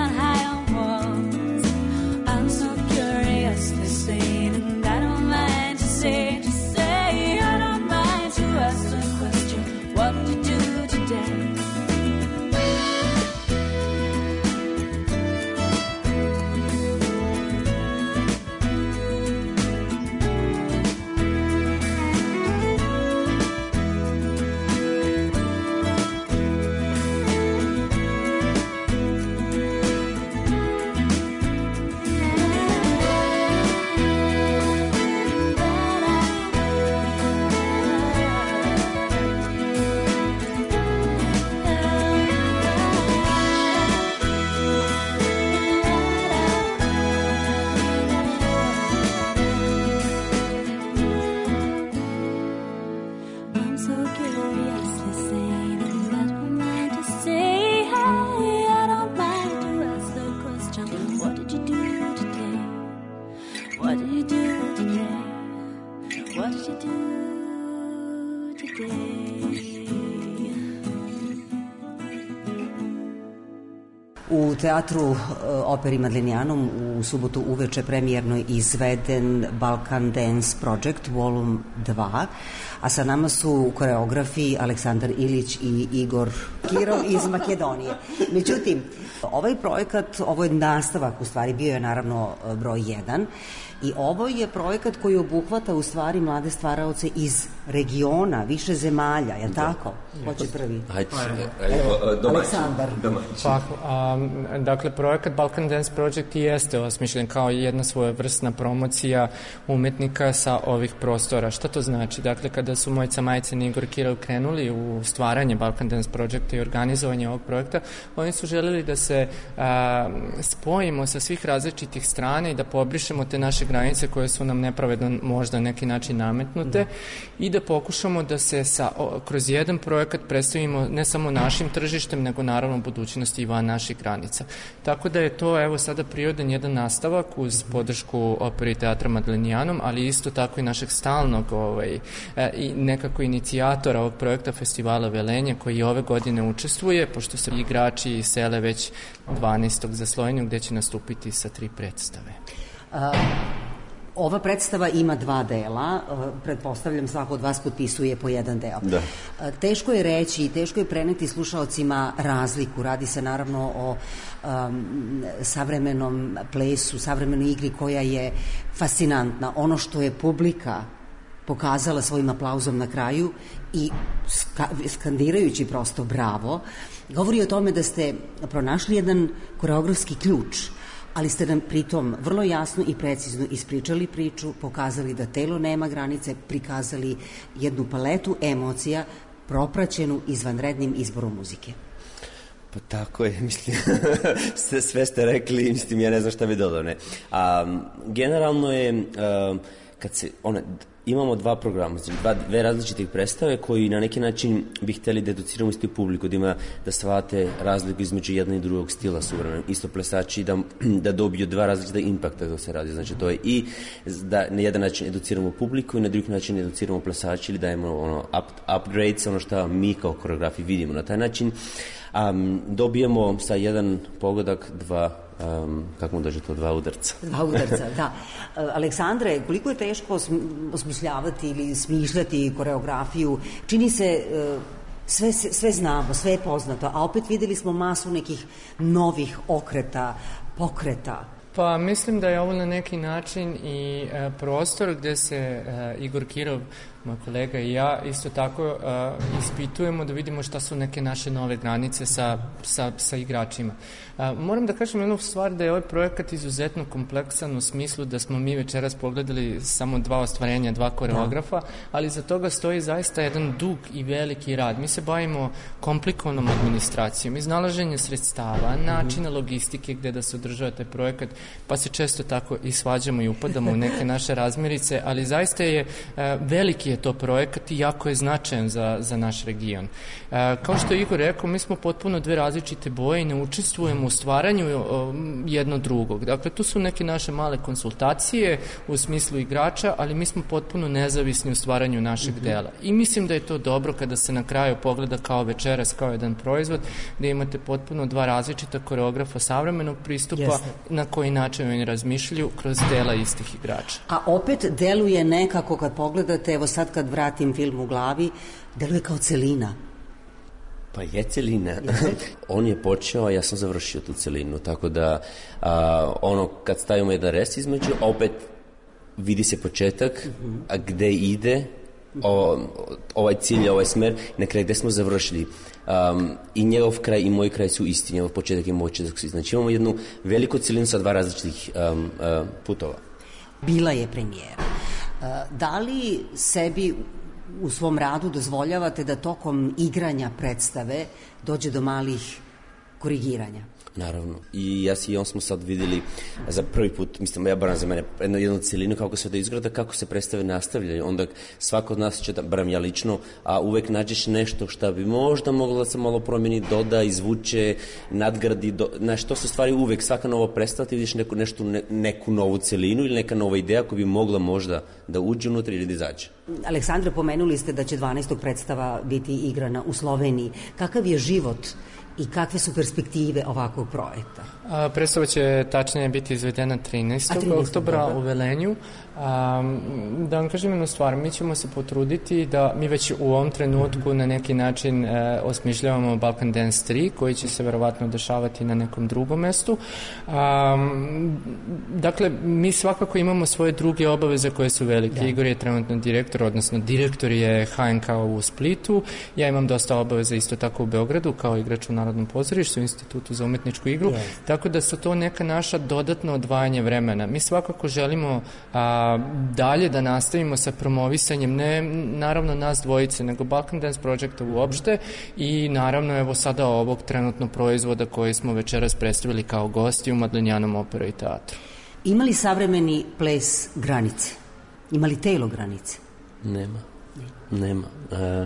U teatru Operi Madlenijanum u subotu uveče premijerno izveden Balkan Dance Project Volume dva, a sa nama su koreografi Aleksandar Ilić i Igor Kirov iz Makedonije. Međutim, ovaj projekat, ovo je nastavak, u stvari bio je naravno broj jedan, i ovo je projekat koji obuhvata u stvari mlade stvaraoce iz regiona, više zemalja, je li tako? Ko će prvi? Hajde, Aleksandar. Pa, um, dakle, projekat Balkan Dance Project i jeste osmišljen kao jedna svojevrsna promocija umetnika sa ovih prostora. Šta to znači? Dakle, kada su Mojca Majcen i Igor Kirov krenuli u stvaranje Balkan Dance Projecta i organizovanje ovog projekta, oni su želeli da se a, spojimo sa svih različitih strana i da pobrišemo te naše granice koje su nam nepravedno možda na neki način nametnute i da pokušamo da se sa, o, kroz jedan projekat predstavimo ne samo našim tržištem, nego naravno budućnosti i van naših granica. Tako da je to evo sada prirodan jedan nastavak uz podršku Opere i teatra Madlenijanum, ali isto tako i našeg stalnog ovaj, e, i nekako inicijatora ovog projekta Festivala Velenje koji ove godine učestvuje, pošto se igrači sele već dvanaestog za Sloveniju gde će nastupiti sa tri predstave. A, ova predstava ima dva dela, pretpostavljam svako od vas potpisuje po jedan deo. Da. Teško je reći i teško je preneti slušaocima razliku. Radi se naravno o um, savremenom plesu, savremenoj igri koja je fascinantna. Ono što je publika pokazala svojim aplauzom na kraju i ska, skandirajući prosto bravo, govori o tome da ste pronašli jedan koreografski ključ, ali ste nam pritom vrlo jasno i precizno ispričali priču, pokazali da telo nema granice, prikazali jednu paletu emocija propraćenu izvanrednim izborom muzike. Pa tako je, mislim, sve, sve ste rekli, mislim, ja ne znam šta bi dodao, ne. A, generalno je, a, kad se, one, imamo dva programa, dva, dve različitih predstave koji na neki način bi hteli da educiramo istu publiku, da ima, da shvate razliku između jednog i drugog stila suvremeno, isto plesači, da, da dobiju dva različita impakta da se radi, znači to je i da na jedan način educiramo publiku i na drugi način educiramo plesači ili dajemo ono, up, upgrades, ono što mi kao koreografi vidimo. Na taj način um, dobijemo sa jedan pogodak dva Um, kako mu dođe to, dva udarca. Dva udarca, da. Aleksandre, koliko je teško osmišljavati ili smišljati koreografiju? Čini se, sve, sve znamo, sve je poznato, a opet videli smo masu nekih novih okreta, pokreta. Pa mislim da je ovo na neki način i e, prostor gde se e, Igor Kirov, moj kolega i ja, isto tako e, ispitujemo da vidimo šta su neke naše nove granice sa, sa, sa igračima. E, moram da kažem jednu stvar, da je ovaj projekat izuzetno kompleksan u smislu da smo mi večeras pogledali samo dva ostvarenja, dva koreografa, ali za toga stoji zaista jedan dug i veliki rad. Mi se bavimo komplikovanom administracijom, iznalaženje sredstava, načina logistike gde da se održava taj projekat, pa se često tako i svađamo i upadamo u neke naše razmirice, ali zaista je e, veliki je to projekat i jako je značajan za, za naš region. E, kao što je Igor rekao, mi smo potpuno dve različite boje i ne učestvujemo u stvaranju o, jedno drugog. Dakle, tu su neke naše male konsultacije u smislu igrača, ali mi smo potpuno nezavisni u stvaranju našeg mm-hmm. dela. I mislim da je to dobro kada se na kraju pogleda kao večeras, kao jedan proizvod, da imate potpuno dva različita koreografa savremenog pristupa Jeste. Na koji način oni razmišljaju kroz dela istih igrača. A opet deluje nekako kad pogledate, evo sad kad vratim film u glavi, deluje kao celina. Pa je celina. On je počeo, a ja sam završio tu celinu, tako da a, ono kad stavimo jedan rest između, opet vidi se početak, a gde ide o, ovaj cilj, ovaj smer, na kraju gde smo završili. Um, i njegov kraj i moj kraj su isti, njegov početak i moj početak su isti. Znači imamo jednu veliku celinu sa dva različitih um, uh, putova. Bila je premijera. Uh, da li sebi u svom radu dozvoljavate da tokom igranja predstave dođe do malih korigiranja? Naravno. I ja si i on smo sad vidjeli za prvi put, mislim, ja baram za mene, jednu, jednu celinu kako se to izgleda, kako se predstave nastavljaju. Onda svako od nas će, da, baram ja lično, a uvek nađeš nešto što bi možda moglo da se malo promeni, doda, izvuče, nadgradi, do, znaš, to su stvari uvek, svaka nova predstava, ti vidiš neku, nešto, ne, neku novu celinu ili neka nova ideja koja bi mogla možda da uđe unutra ili da izađe. Aleksandre, pomenuli ste da će dvanaestog predstava biti igrana u Sloveniji. Kakav je život i kakve su perspektive ovakvog projekta? A, predstava će tačnije biti izvedena trinaestog oktobra u Velenju. A, da vam kažem jednu stvar, mi ćemo se potruditi da mi već u ovom trenutku na neki način e, osmišljavamo Balkan Dance tri, koji će se verovatno dešavati na nekom drugom mestu. A, dakle, mi svakako imamo svoje druge obaveze koje su velike. Da. Igor je trenutno direktor, odnosno direktor je H N K u Splitu. Ja imam dosta obaveza isto tako u Beogradu kao igrač u Narodnom pozorištu, Institutu za umetničku igru. Yes. Tako da su to neka naša dodatno odvajanje vremena. Mi svakako želimo a, dalje da nastavimo sa promovisanjem, ne naravno nas dvojice, nego Balkan Dance Projecta uopšte i naravno evo sada ovog trenutno proizvoda koji smo večeras predstavili kao gosti u Madlenjanom operu i teatru. Ima li savremeni ples granice? Ima li telo granice? Nema. Nema. Uh,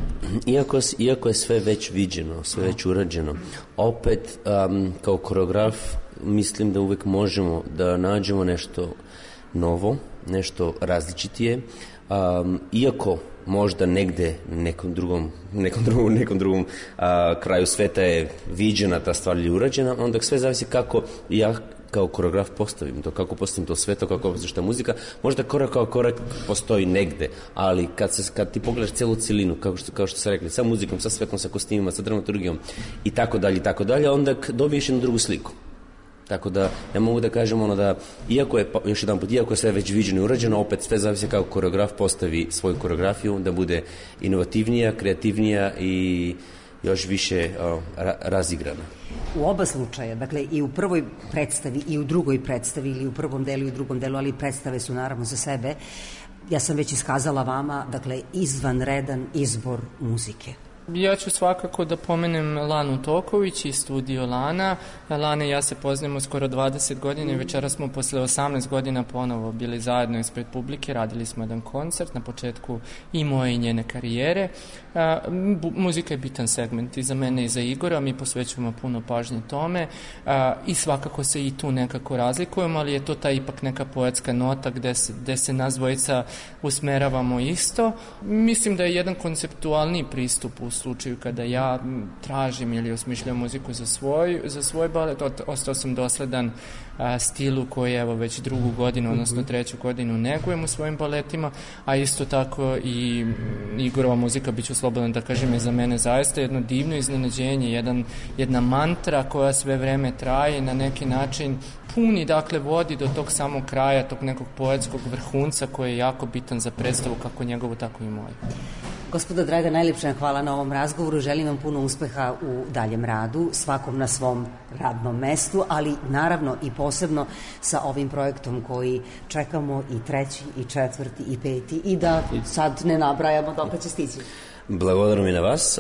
iako, iako je sve već viđeno, sve već urađeno, opet um, kao koreograf mislim da uvek možemo da nađemo nešto novo, nešto različitije, um, iako možda negde nekom drugom, nekom drugom, nekom drugom a, kraju sveta je viđena ta stvar ili urađena, onda sve zavisi kako ja kao koreograf postavim to, kako postavim to sveto, kako postavim šta muzika, možda korak kao korak postoji negde, ali kad, se, kad ti pogledaš celu celinu, kao što, kao što se rekli, sa muzikom, sa svetom, sa kostimima, sa dramaturgijom i tako dalje, i tako dalje, onda dobiješ jednu drugu sliku. Tako da ja mogu da kažem ono da, iako je, još jedan put, iako je sve već viđeno i urađeno, opet sve zavisi kako koreograf postavi svoju koreografiju, da bude inovativnija, kreativnija i još više o, ra, razigrana. U oba slučaja, dakle i u prvoj predstavi i u drugoj predstavi ili u prvom delu i u drugom delu, ali predstave su naravno za sebe, ja sam već iskazala vama, dakle, izvanredan izbor muzike. Ja ću svakako da pomenem Lanu Toković i studio Lana. Lana i ja se poznajemo skoro dvadeset godina i večera smo posle osamnaest godina ponovo bili zajedno ispred publike, radili smo jedan koncert na početku i moje i njene karijere. A, muzika je bitan segment i za mene i za Igora, mi posvećujemo puno pažnje tome a, i svakako se i tu nekako razlikujemo, ali je to ta ipak neka poetska nota gde se, gde se nas dvojica usmeravamo isto. Mislim da je jedan konceptualni pristup u slučaju kada ja tražim ili osmišljam muziku za svoj, za svoj balet, ostao sam dosledan a, stilu koji evo već drugu godinu, odnosno treću godinu negujem u svojim baletima, a isto tako i Igorova muzika, bit ću slobodan da kažem, je za mene zaista jedno divno iznenađenje, jedan, jedna mantra koja sve vreme traje, na neki način puni, dakle vodi do tog samog kraja, tog nekog poetskog vrhunca koji je jako bitan za predstavu, kako njegovu, tako i moju. Gospodo draga, najljepša hvala na ovom razgovoru. Želim vam puno uspeha u daljem radu, svakom na svom radnom mestu, ali naravno i posebno sa ovim projektom koji čekamo i treći, i četvrti, i peti, i da sad ne nabrajamo dok će stići. Благодарам и на вас.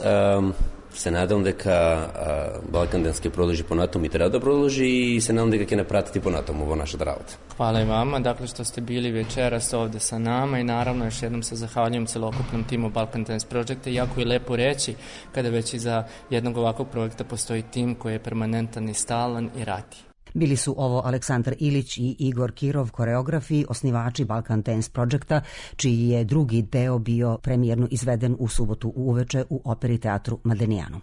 Се надам дека Балкан Денс ќе продолжи понатаму и треба да продолжи и се надам дека ќе не пратите понатаму во нашата работа. Hvala i vama, dakle što ste bili večeras ovde sa nama i naravno još jednom se zahvaljujem celokupnom timu Balkan Dance Projecta. Jako je lepo reći kada već iza jednog ovakvog projekta postoji tim koji je permanentan i stalan i radi. Bili su ovo Aleksandar Ilić i Igor Kirov, koreografi, osnivači Balkan Dance Projecta, čiji je drugi deo bio premijerno izveden u subotu uveče u Operi teatru Madenijanum.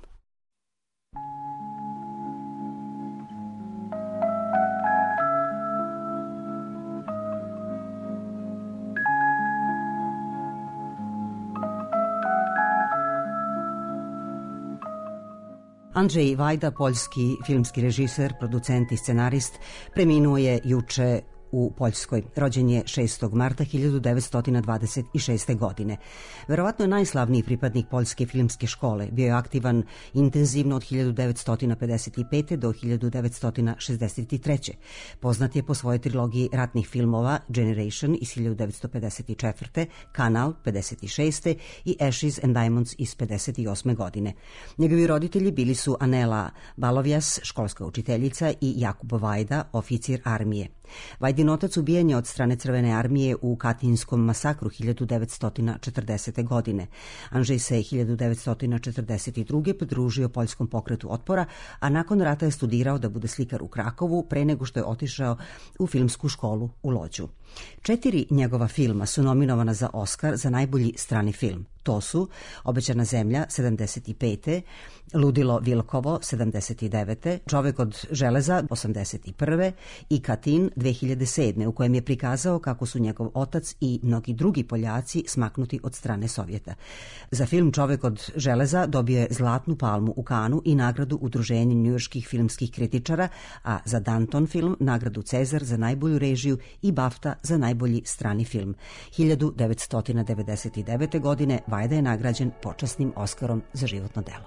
Andrzej Wajda, poljski filmski režiser, producent i scenarist, preminuo je juče u Poljskoj. Rođen je šestog marta hiljadu devetsto dvadeset šeste. godine. Verovatno je najslavniji pripadnik Poljske filmske škole. Bio je aktivan intenzivno od hiljadu devetsto pedeset pete. do hiljadu devetsto šezdeset treće. Poznat je po svojoj trilogiji ratnih filmova Generation iz hiljadu devetsto pedeset četvrte. Kanal pedeset šeste. i Ashes and Diamonds iz pedeset osme. godine. Njegovi roditelji bili su Anela Balovjas, školska učiteljica, i Jakub Vajda, oficir armije. Vajdin otac ubijen je od strane Crvene armije u Katinskom masakru hiljadu devetsto četrdesete. godine. Andrzej se hiljadu devetsto četrdeset druge. pridružio Poljskom pokretu otpora, a nakon rata je studirao da bude slikar u Krakovu pre nego što je otišao u filmsku školu u Lođu. Četiri njegova filma su nominovana za Oskar za najbolji strani film. To su Obećana zemlja sedamdeset pete. Ludilo Vilkovo sedamdeset devete. Čovek od železa osamdeset prve. i Katin dve hiljade sedme. u kojem je prikazao kako su njegov otac i mnogi drugi Poljaci smaknuti od strane Sovjeta. Za film Čovek od železa dobio je Zlatnu palmu u Kanu i nagradu Udruženja njujorških filmskih kritičara, a za Danton film nagradu Cezar za najbolju režiju i BAFTA za najbolji strani film. hiljadu devetsto devedeset devete. godine Vajda je nagrađen počasnim Oskarom za životno delo.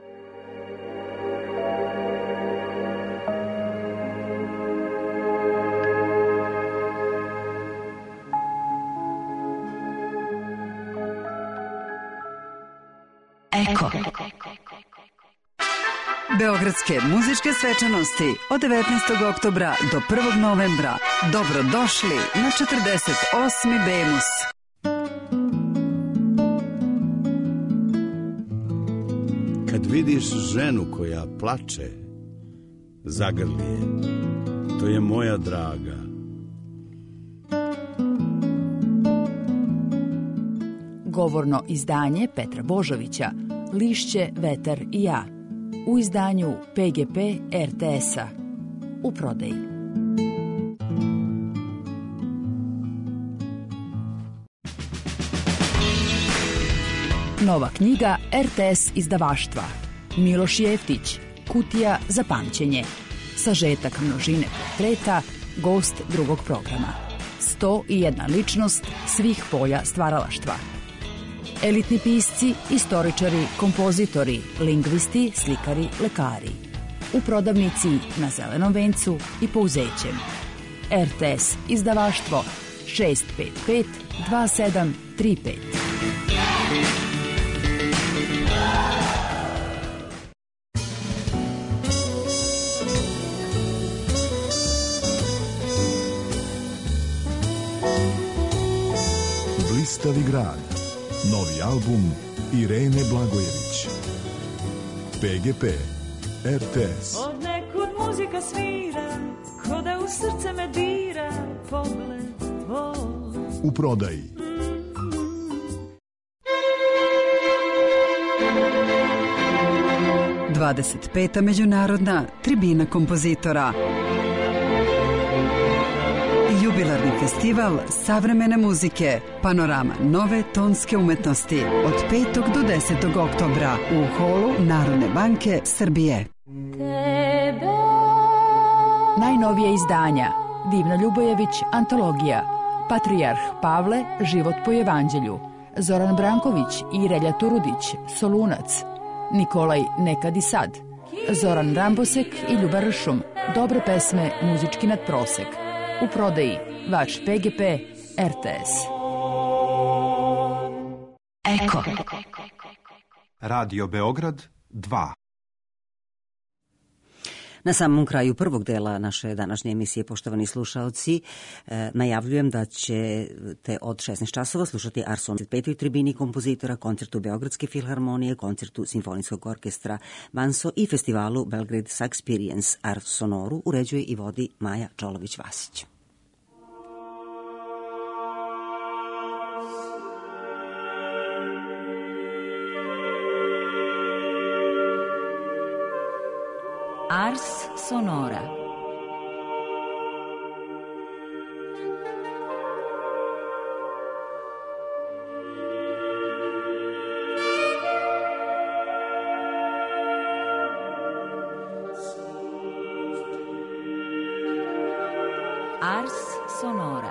Eko. Beogradske muzičke svečanosti od devetnaestog oktobra do prvog novembra. Dobrodošli na četrdeset osmi Bemus. Kad vidiš ženu koja plače, zagrli je. To je moja draga. Govorno izdanje Petra Božovića, Lišće, vetar i ja. U izdanju P G P R T S-a. U prodaji. Nova knjiga R T S izdavaštva. Miloš Jeftić, Kutija za pamćenje. Sažetak množine portreta, gost drugog programa. sto i jedna ličnost svih polja stvaralaštva. Elitni pisci, istoričari, kompozitori, lingvisti, slikari, lekari. U prodavnici na Zelenom vencu i Pouzećem. R T S izdavaštvo šest pet pet dva sedam tri pet. Blistavi grad. Novi album Irene Blagojević. P G P R T S. Od nekud muzika svira, ko da u srce me dira, pogled tvoj. U prodaji. dvadeset peta međunarodna tribina kompozitora. Jubilarni festival savremene muzike, panorama nove tonske umetnosti od petog do desetog oktobra u holu Narodne banke Srbije. Tebe. Najnovije izdanja Divna Ljubojević, antologija. Patrijarh Pavle, život po evanđelju. Zoran Branković i Relja Turudić, Solunac. Nikolaj Nekad i sad. Zoran Rambosek i Ljuba Ršum, dobre pesme, muzički nadprosek. U prodaji vaš P G P R T S. Eko. Radio Beograd dva. Na samom kraju prvog dela naše današnje emisije, poštovani slušalci, eh, najavljujem da ćete od šesnaest časova slušati Arson petoj tribini kompozitora, koncertu Beogradske filharmonije, koncertu Simfonijskog orkestra Manso i festivalu Belgrade Saxperience. Ars Sonoru uređuje i vodi Maja Čolović-Vasić. Ars Sonora. Ars sonora.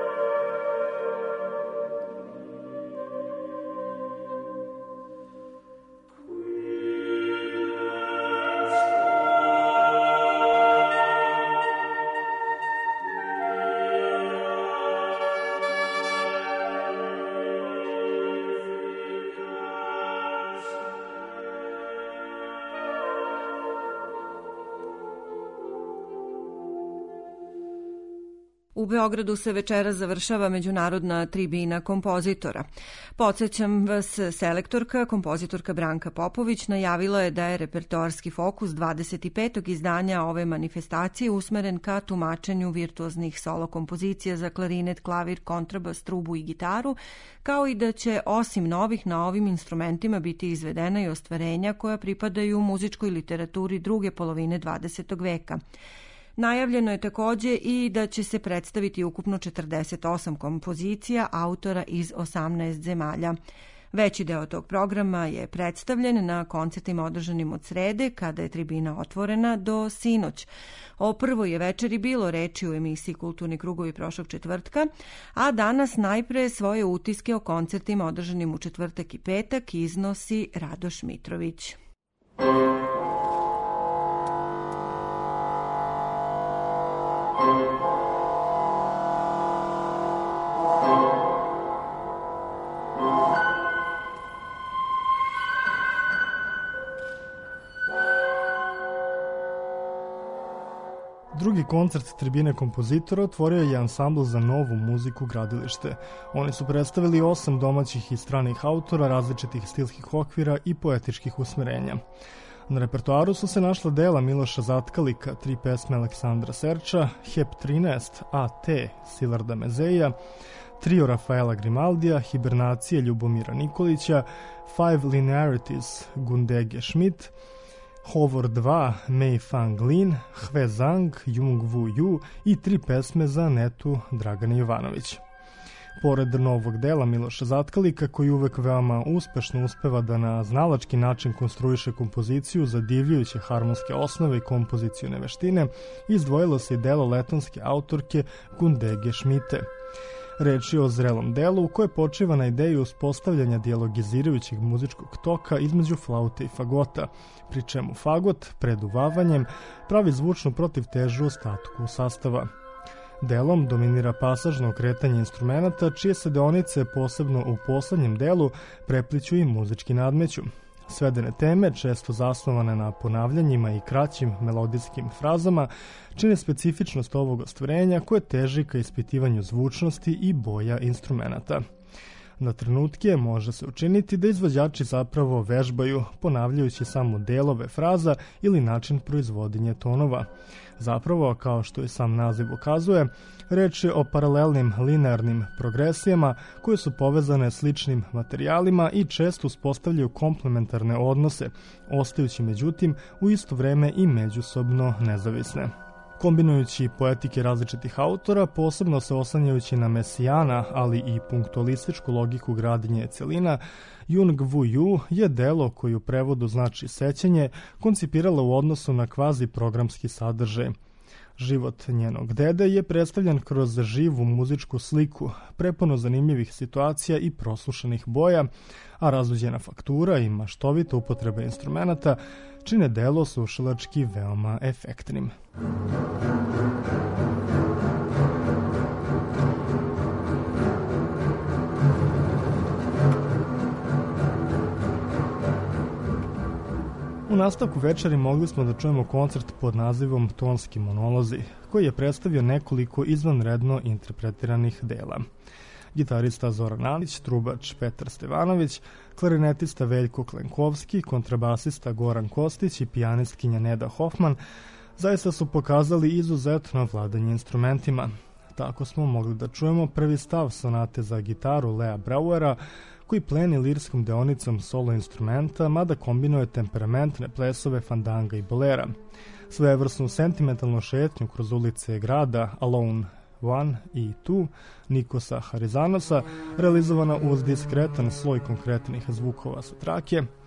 U Beogradu se večeras završava međunarodna tribina kompozitora. Podsjećam vas, selektorka, kompozitorka Branka Popović najavila je da je repertoarski fokus dvadeset petog izdanja ove manifestacije usmeren ka tumačenju virtuoznih solo kompozicija za klarinet, klavir, kontrabas, trubu i gitaru, kao i da će osim novih na ovim instrumentima biti izvedena i ostvarenja koja pripadaju muzičkoj literaturi druge polovine dvadesetog veka. Najavljeno je takođe i da će se predstaviti ukupno četrdeset osam kompozicija autora iz osamnaest zemalja. Veći deo tog programa je predstavljen na koncertima održanim od srede, kada je tribina otvorena, do sinoć. O prvoj je večeri bilo reči u emisiji Kulturni krugovi prošlog četvrtka, a danas najpre svoje utiske o koncertima održanim u četvrtak i petak iznosi Radoš Mitrović. Drugi koncert tribine kompozitora otvorio je ansambl za novu muziku Gradilište. Oni su predstavili osam domaćih i stranih autora, različitih stilskih okvira i poetičkih usmerenja. Na repertoaru su se našla dela Miloša Zatkalika, tri pesme Aleksandra Serča, Hep trinaest A T Silarda Mezeja, trio Rafaela Grimaldija, Hibernacije Ljubomira Nikolića, Five Linearities Gundege Schmidt, Hovor dva Mei Fang Lin, Hve Zhang, Jung Wu Yu i tri pesme za Netu Dragane Jovanović. Pored novog dela Miloša Zatkalika, koji uvek veoma uspešno uspeva da na znalački način konstruiše kompoziciju za divljujuće harmonske osnove i kompozicione veštine, izdvojilo se i delo letonske autorke Gundege Schmidte. Reč je o zrelom delu koje počiva na ideju uspostavljanja dijalogizirajućeg muzičkog toka između flaute i fagota, pri čemu fagot pred uvavanjem pravi zvučnu protivtežu ostatku sastava. Delom dominira pasažno kretanje instrumenta, čije se deonice, posebno u poslednjem delu, prepliću i muzički nadmeću. Svedene teme, često zasnovane na ponavljanjima i kraćim melodijskim frazama, čine specifičnost ovog ostvarenja koje teži ka ispitivanju zvučnosti i boja instrumenta. Na trenutke može se učiniti da izvođači zapravo vežbaju, ponavljajući samo delove fraza ili način proizvodinje tonova. Zapravo, kao što i sam naziv ukazuje, reč je o paralelnim linearnim progresijama koje su povezane sličnim materijalima i često uspostavljaju komplementarne odnose, ostajući međutim u isto vreme i međusobno nezavisne. Kombinujući poetike različitih autora, posebno se oslanjajući na mesijana, ali i punktualističku logiku gradenja celina, Jung Wu Yu je delo koji u prevodu znači sećanje koncipirala u odnosu na kvazi programski sadržaj. Život njenog dede je predstavljan kroz živu muzičku sliku, prepuno zanimljivih situacija i proslušanih boja, a razuđena faktura i maštovita upotreba instrumenta čine delo slušalački veoma efektnim. U nastavku večeri mogli smo da čujemo koncert pod nazivom Tonski monolozi, koji je predstavio nekoliko izvanredno interpretiranih dela. Gitarista Zoran Alić, trubač Petar Stevanović, klarinetista Veljko Klenkovski, kontrabasista Goran Kostić i pijanistkinja Neda Hoffman zaista su pokazali izuzetno vladanje instrumentima. Tako smo mogli da čujemo prvi stav sonate za gitaru Lea Brauera, koji pleni lirskom deonicom solo instrumenta, mada kombinuje temperamentne plesove fandanga i bolera. Svojevrsnu sentimentalnu šetnju kroz ulice grada Alone jedan i dva Nikosa Harizanosa, realizovana uz diskretan sloj konkretnih zvukova sa trake,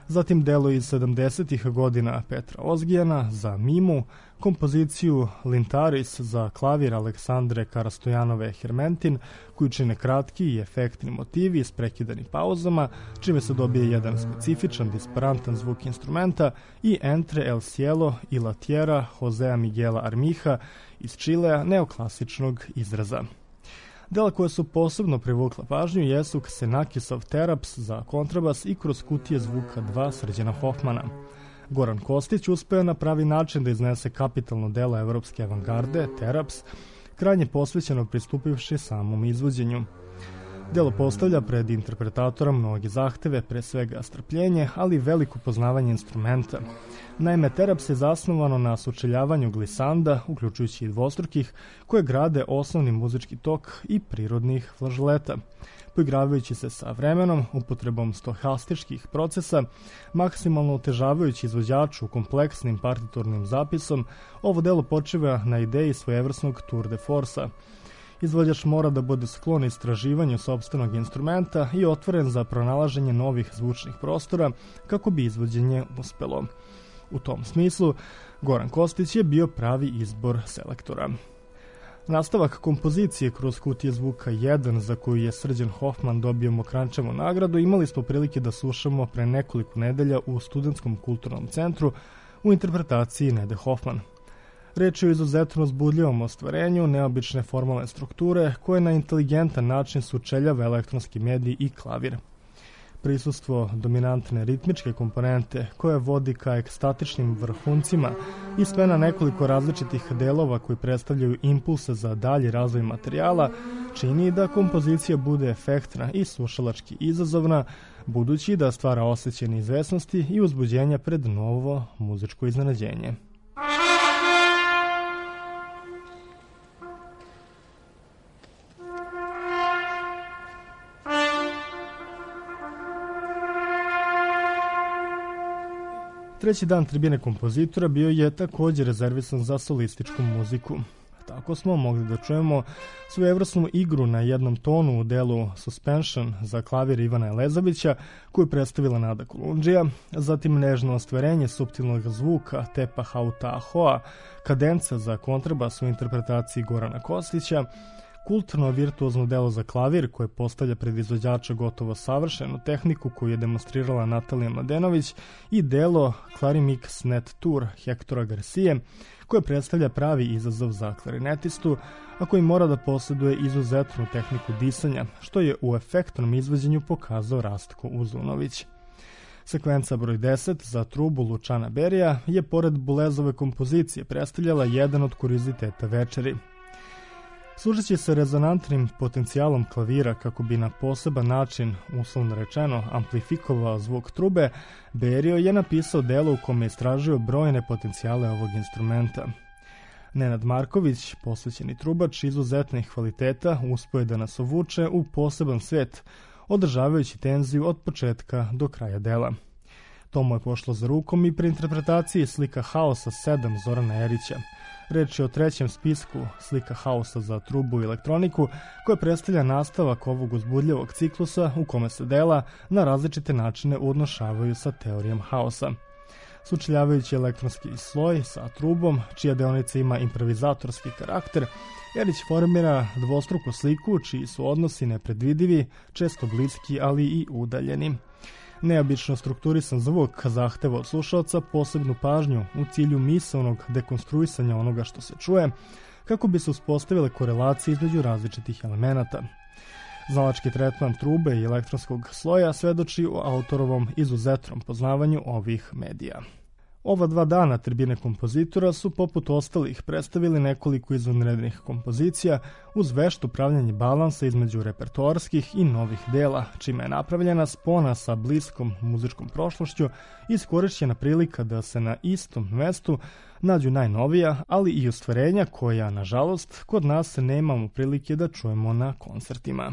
zatim delo iz sedamdesetih godina Petra Ozgijana za Mimu, kompoziciju Lintaris za klavir Aleksandre Karastojanove Hermentin, koju čine kratki i efektni motivi s prekidanim pauzama, čime se dobije jedan specifičan disparantan zvuk instrumenta, i Entre el cielo i la tierra Josea Miguela Armiha iz Čilea neoklasičnog izraza. Dela koje su posebno privukla pažnju jesu Xenakisov Teraps za kontrabas i Kroz kutije zvuka dva Srđana Hofmana. Goran Kostić uspeo na pravi način da iznese kapitalno delo evropske avangarde, Teraps, krajnje posvećeno pristupivši samom izvođenju. Delo postavlja pred interpretatora mnoge zahteve, pre svega strpljenje, ali i veliko poznavanje instrumenta. Naime, Teraps je zasnovano na sučeljavanju glisanda, uključujući i dvostrukih, koje grade osnovni muzički tok i prirodnih flažoleta. Poigravajući se sa vremenom, upotrebom stohastičkih procesa, maksimalno otežavajući izvođaču kompleksnim partiturnim zapisom, ovo delo počiva na ideji svojevrsnog tour de forsa. Izvođač mora da bude sklon istraživanju sopstvenog instrumenta i otvoren za pronalaženje novih zvučnih prostora kako bi izvođenje uspelo. U tom smislu, Goran Kostić je bio pravi izbor selektora. Nastavak kompozicije Kroz kutije zvuka jedan, za koju je Srđan Hofman dobio Mokrančevu nagradu, imali smo prilike da slušamo pre nekoliko nedelja u Studentskom kulturnom centru u interpretaciji Nede Hofman. Reč je o izuzetno uzbudljivom ostvarenju neobične formalne strukture koje na inteligentan način sučeljava elektronski medij i klavir. Prisustvo dominantne ritmičke komponente koja vodi ka ekstatičnim vrhuncima i sve na nekoliko različitih delova koji predstavljaju impulse za dalji razvoj materijala čini da kompozicija bude efektna i slušalački izazovna, budući da stvara osjećaj neizvesnosti i uzbuđenja pred novo muzičko iznenađenje. Treći dan tribine kompozitora bio je također rezervisan za solističku muziku. Tako smo mogli da čujemo svojevrsnu igru na jednom tonu u delu Suspension za klavir Ivana Elezovića, koju predstavila Nada Kolundžija, zatim nežno ostvarenje suptilnog zvuka Tepa Hautahoa, kadenca za kontrabas u interpretaciji Gorana Kostića, kulturno virtuozno delo za klavir koje postavlja pred izvođača gotovo savršenu tehniku koju je demonstrirala Natalija Mladenović i delo Clarimix Net Tour Hektora Garcije koje predstavlja pravi izazov za klarinetistu, a koji mora da posjeduje izuzetnu tehniku disanja, što je u efektnom izvođenju pokazao Rastko Uzunović. Sekvenca broj deset za trubu Lučana Berija je pored Bulezove kompozicije predstavljala jedan od kurioziteta večeri. Služeći se rezonantnim potencijalom klavira kako bi na poseban način, uslovno rečeno, amplifikovao zvuk trube, Berio je napisao delo u kome je istražio brojne potencijale ovog instrumenta. Nenad Marković, posvećeni trubač izuzetnih kvaliteta, uspio je da nas uvuče u poseban svet, održavajući tenziju od početka do kraja dela. To mu je pošlo za rukom i pri interpretaciji Slika haosa sedam Zorana Erića. Reč je o trećem spisku Slika haosa za trubu i elektroniku, koja predstavlja nastavak ovog uzbudljivog ciklusa u kome se dela na različite načine odnošavaju sa teorijom haosa. Sučeljavajući elektronski sloj sa trubom, čija deonica ima improvizatorski karakter, Erić formira dvostruku sliku, čiji su odnosi nepredvidivi, često bliski, ali i udaljeni. Neobično strukturisan zvuk zahteva od slušalca posebnu pažnju u cilju misaonog dekonstruisanja onoga što se čuje, kako bi se uspostavile korelacije između različitih elemenata. Znalački tretman trube i elektronskog sloja svedoči o autorovom izuzetnom poznavanju ovih medija. Ova dva dana tribine kompozitora su poput ostalih predstavili nekoliko izvanrednih kompozicija uz vešto pravljanje balansa između repertoarskih i novih dela, čime je napravljena spona sa bliskom muzičkom prošlošću i iskorišćena prilika da se na istom mestu nađu najnovija, ali i ostvarenja koja, nažalost, kod nas nemamo prilike da čujemo na koncertima.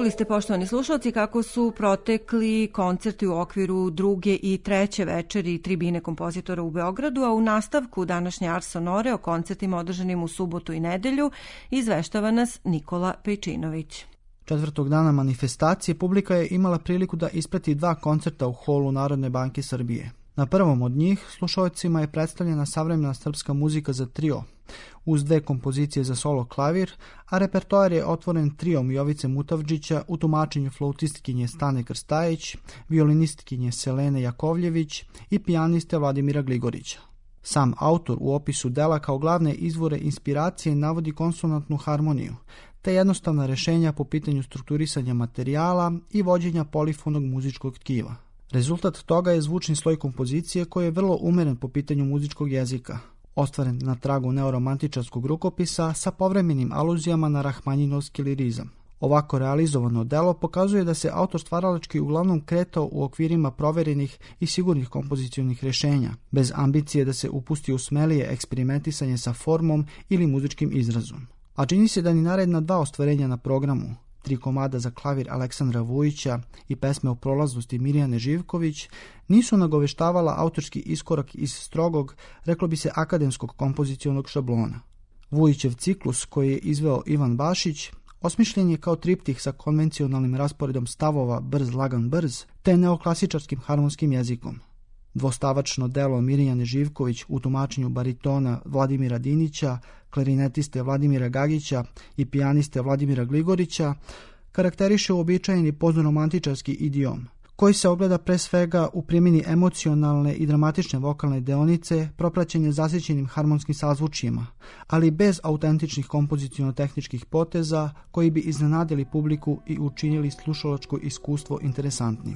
Čuli ste, poštovani slušalci, kako su protekli koncerti u okviru druge i treće večeri tribine kompozitora u Beogradu, a u nastavku današnje Ars Sonore o koncertima održanim u subotu i nedelju izveštava nas Nikola Pejčinović. Četvrtog dana manifestacije publika je imala priliku da isprati dva koncerta u holu Narodne banke Srbije. Na prvom od njih slušaocima je predstavljena savremena srpska muzika za trio, uz dve kompozicije za solo klavir, a repertoar je otvoren triom Jovice Mutavdžića u tumačenju flautistkinje Stane Krstajić, violinistkinje Selene Jakovljević i pijaniste Vladimira Gligorića. Sam autor u opisu dela kao glavne izvore inspiracije navodi konsonantnu harmoniju, te jednostavna rešenja po pitanju strukturisanja materijala i vođenja polifonog muzičkog tkiva. Rezultat toga je zvučni sloj kompozicije koji je vrlo umeren po pitanju muzičkog jezika, ostvaren na tragu neoromantičarskog rukopisa sa povremenim aluzijama na rahmanjinovski lirizam. Ovako realizovano delo pokazuje da se autor stvaralački uglavnom kretao u okvirima proverenih i sigurnih kompozicionih rješenja, bez ambicije da se upusti u smelije eksperimentisanje sa formom ili muzičkim izrazom. A čini se da ni naredna dva ostvarenja na programu, tri komada za klavir Aleksandra Vujića i pesme o prolaznosti Mirjane Živković, nisu nagoveštavala autorski iskorak iz strogog, reklo bi se, akademskog kompozicionog šablona. Vujićev ciklus, koji je izveo Ivan Bašić, osmišljen je kao triptih sa konvencionalnim rasporedom stavova brz, lagan, brz, te neoklasičarskim harmonskim jezikom. Dvostavačno delo Mirjane Živković u tumačenju baritona Vladimira Dinića, klarinetiste Vladimira Gagića i pijaniste Vladimira Gligorića karakteriše uobičajeni poznoromantičarski idiom, koji se ogleda pre svega u primjeni emocionalne i dramatične vokalne deonice propraćene zasićenim harmonskim sazvučjima, ali bez autentičnih kompoziciono-tehničkih poteza koji bi iznenadili publiku i učinili slušalačko iskustvo interesantnim.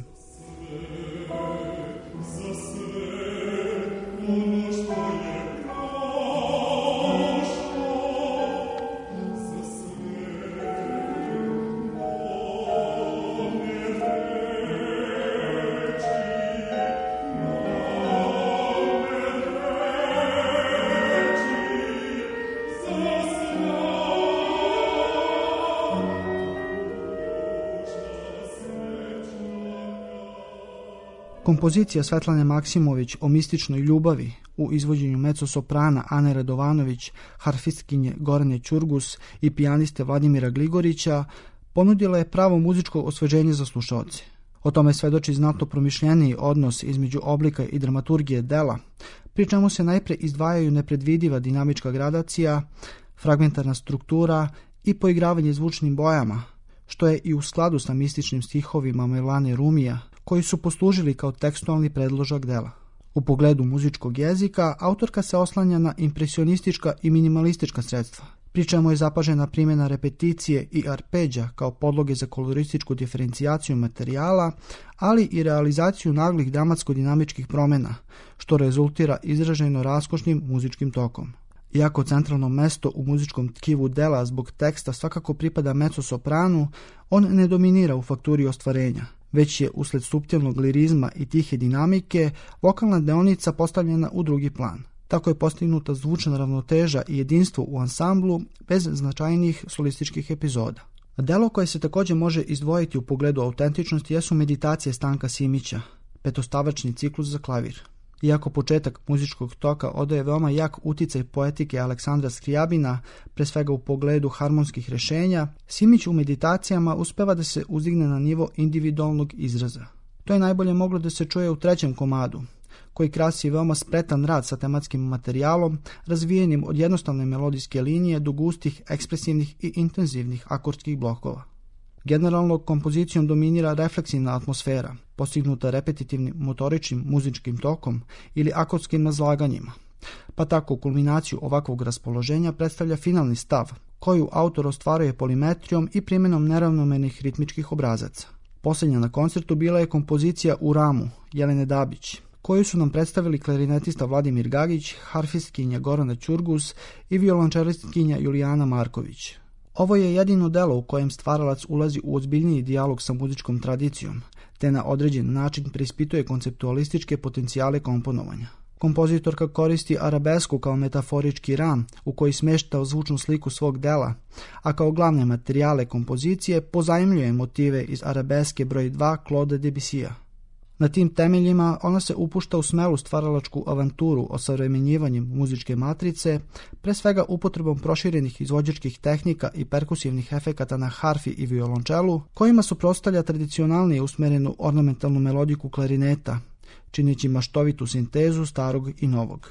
Kompozicija Svetlane Maksimović o mističnoj ljubavi u izvođenju mezzosoprana Ane Radovanović, harfistkinje Gorane Ćurgus i pijaniste Vladimira Gligorića ponudila je pravo muzičko osveženje za slušaoce. O tome svedoči znatno promišljeniji odnos između oblika i dramaturgije dela, pri čemu se najpre izdvajaju nepredvidiva dinamička gradacija, fragmentarna struktura i poigravanje zvučnim bojama, što je i u skladu sa mističnim stihovima Mevlane Rumija, koji su poslužili kao tekstualni predložak dela. U pogledu muzičkog jezika, autorka se oslanja na impresionistička i minimalistička sredstva, pri čemu je zapažena primjena repeticije i arpeđa kao podloge za kolorističku diferencijaciju materijala, ali i realizaciju naglih dramatsko-dinamičkih promjena, što rezultira izraženo raskošnim muzičkim tokom. Iako centralno mesto u muzičkom tkivu dela zbog teksta svakako pripada mezzosopranu, on ne dominira u fakturi ostvarenja, već je usled suptilnog lirizma i tihe dinamike vokalna deonica postavljena u drugi plan. Tako je postignuta zvučna ravnoteža i jedinstvo u ansamblu bez značajnijih solističkih epizoda. Delo koje se također može izdvojiti u pogledu autentičnosti jesu meditacije Stanka Simića, petostavačni ciklus za klavir. Iako početak muzičkog toka odaje veoma jak uticaj poetike Aleksandra Skrijabina, pre svega u pogledu harmonskih rešenja, Simić u meditacijama uspeva da se uzdigne na nivo individualnog izraza. To je najbolje moglo da se čuje u trećem komadu, koji krasi veoma spretan rad sa tematskim materijalom, razvijenim od jednostavne melodijske linije do gustih, ekspresivnih i intenzivnih akordskih blokova. Generalno, kompozicijom dominira refleksivna atmosfera, postignuta repetitivnim motoričnim muzičkim tokom ili akordskim nazlaganjima. Pa tako kulminaciju ovakvog raspoloženja predstavlja finalni stav, koju autor ostvaruje polimetrijom i primjenom neravnomernih ritmičkih obrazaca. Posljednja na koncertu bila je kompozicija U ramu Jelene Dabić, koju su nam predstavili klarinetista Vladimir Gagić, harfistkinja Gorana Ćurgus i violončelistkinja Julijana Marković. Ovo je jedino delo u kojem stvaralac ulazi u ozbiljniji dijalog sa muzičkom tradicijom, te na određen način preispituje konceptualističke potencijale komponovanja. Kompozitorka koristi arabesku kao metaforički ram u koji smešta zvučnu sliku svog dela, a kao glavne materijale kompozicije pozajmljuje motive iz arabeske broj dva Claude Debussya. Na tim temeljima ona se upušta u smelu stvaralačku avanturu osavremenjivanjem muzičke matrice, pre svega upotrebom proširenih izvođačkih tehnika i perkusivnih efekata na harfi i violončelu, kojima suprotstavlja tradicionalnije usmerenu ornamentalnu melodiku klarineta, čineći maštovitu sintezu starog i novog.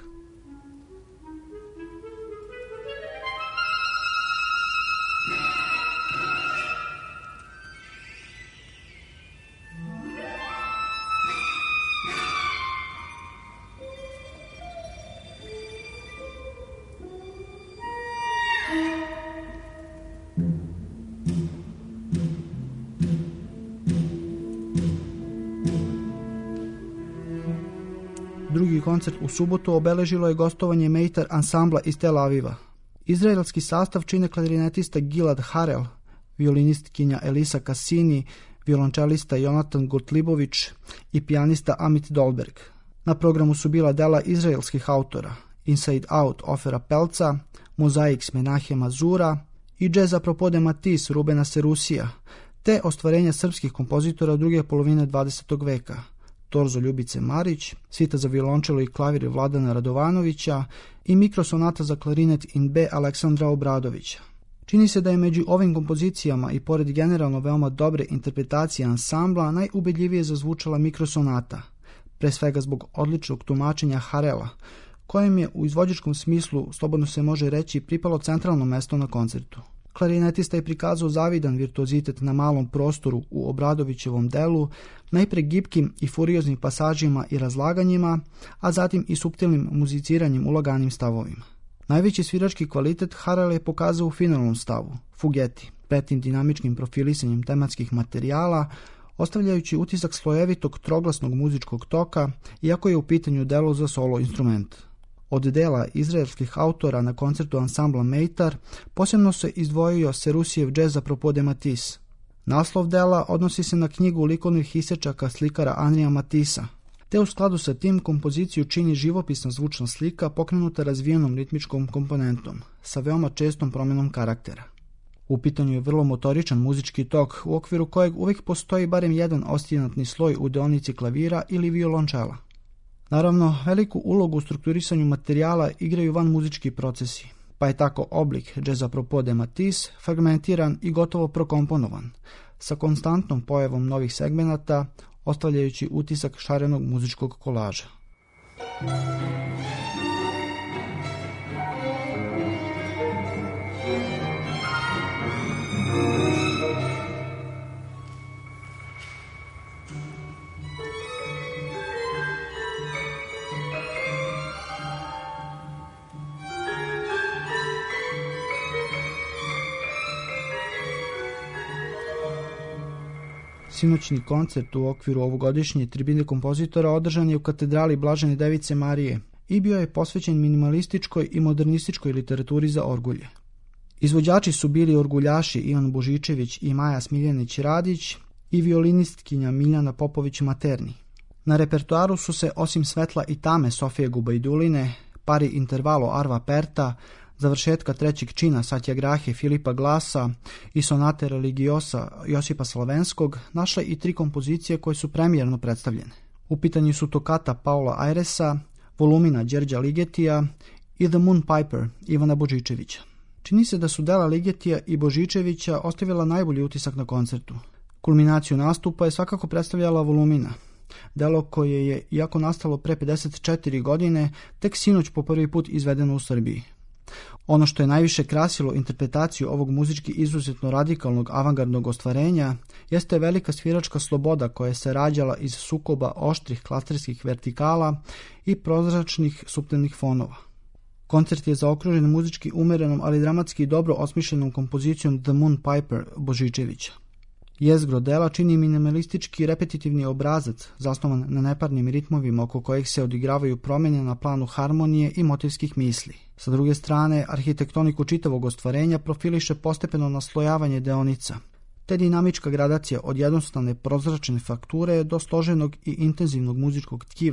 Drugi koncert u subotu obeležilo je gostovanje Meitar ansambla iz Tel Aviva. Izraelski sastav čine klarinetista Gilad Harel, violinistkinja Elisa Cassini, violončelista Jonatan Gotlibović i pijanista Amit Dolberg. Na programu su bila dela izraelskih autora Inside Out Ofera Pelca, Mosaics Menahema Zura i Jazz apropos de Matisse Rubena Serusija, te ostvarenja srpskih kompozitora druge polovine dvadesetog veka, Torzo Ljubice Marić, svita za violončelo i klavir Vladana Radovanovića i mikrosonata za klarinet in B Aleksandra Obradovića. Čini se da je među ovim kompozicijama i pored generalno veoma dobre interpretacije ansambla najubedljivije zazvučala mikrosonata, pre svega zbog odličnog tumačenja Harela, kojem je u izvođačkom smislu, slobodno se može reći, pripalo centralno mesto na koncertu. Klarinetista je prikazao zavidan virtuozitet na malom prostoru u Obradovićevom delu, najpre gibkim i furioznim pasažima i razlaganjima, a zatim i suptilnim muziciranjem u laganim stavovima. Najveći svirački kvalitet Harel je pokazao u finalnom stavu, Fugeti, pretim dinamičkim profilisanjem tematskih materijala, ostavljajući utisak slojevitog troglasnog muzičkog toka, iako je u pitanju delo za solo instrument. Od dela izraelskih autora na koncertu ansambla Meitar posebno se izdvojio Serusijev Jazz apropos de Matisse. Naslov dela odnosi se na knjigu likovnih isečaka slikara Anrija Matisa, te u skladu sa tim kompoziciju čini živopisna zvučna slika pokrenuta razvijenom ritmičkom komponentom, sa veoma čestom promjenom karaktera. U pitanju je vrlo motoričan muzički tok, u okviru kojeg uvijek postoji barem jedan ostinatni sloj u deonici klavira ili violončela. Naravno, veliku ulogu u strukturisanju materijala igraju van muzički procesi, pa je tako oblik Jazz apropos de Matisse fragmentiran i gotovo prokomponovan, sa konstantnom pojavom novih segmenata, ostavljajući utisak šarenog muzičkog kolaža. Sinoćni koncert u okviru ovogodišnje tribine kompozitora održan je u katedrali Blažene Device Marije i bio je posvećen minimalističkoj i modernističkoj literaturi za orgulje. Izvođači su bili orguljaši Ivan Božičević i Maja Smiljanić-Radić i violinistkinja Miljana Popović-Materni. Na repertoaru su se osim Svetla i tame Sofije Gubajduline, Pari intervalo Arva Perta, završetka trećeg čina Satjagrahe Filipa Glasa i sonate religiosa Josipa Slavenskog našle i tri kompozicije koje su premijerno predstavljene. U pitanju su tokata Paula Ajresa, volumina Đerđa Ligetija i The Moon Piper Ivana Božičevića. Čini se da su dela Ligetija i Božičevića ostavila najbolji utisak na koncertu. Kulminaciju nastupa je svakako predstavljala volumina, delo koje je, iako nastalo pre pedeset četiri godine, tek sinoć po prvi put izvedeno u Srbiji. Ono što je najviše krasilo interpretaciju ovog muzički izuzetno radikalnog avangardnog ostvarenja jeste velika sviračka sloboda koja se rađala iz sukoba oštrih klasterskih vertikala i prozračnih suptilnih fonova. Koncert je zaokružen muzički umerenom, ali dramatski dobro osmišljenom kompozicijom The Moon Piper Božičevića. Jezgro dela čini minimalistički repetitivni obrazac zasnovan na neparnim ritmovima oko kojih se odigravaju promjene na planu harmonije i motivskih misli. Sa druge strane, arhitektoniku čitavog ostvarenja profiliše postepeno naslojavanje deonica, te dinamička gradacija od jednostavne prozračne fakture do složenog i intenzivnog muzičkog tkiva,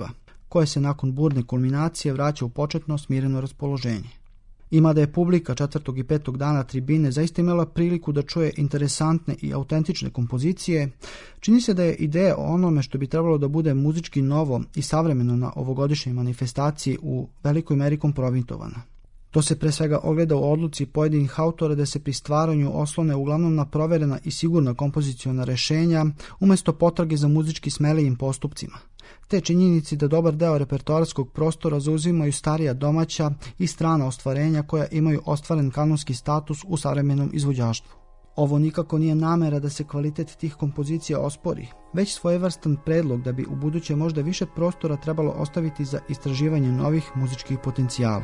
koje se nakon burne kulminacije vraća u početno smireno raspoloženje. Ima da je publika četvrtog i petog dana tribine zaista imala priliku da čuje interesantne i autentične kompozicije, čini se da je ideja o onome što bi trebalo da bude muzički novo i savremeno na ovogodišnjoj manifestaciji u velikoj meri kompromitovana. To se pre svega ogleda u odluci pojedinih autora da se pri stvaranju oslone uglavnom na proverena i sigurna kompoziciona rešenja umesto potrage za muzički smelijim postupcima. Te činjenici da dobar deo repertoarskog prostora zauzimaju starija domaća i strana ostvarenja koja imaju ostvaren kanonski status u savremenom izvođaštvu. Ovo nikako nije namera da se kvalitet tih kompozicija ospori, već svojevrstan predlog da bi u buduće možda više prostora trebalo ostaviti za istraživanje novih muzičkih potencijala.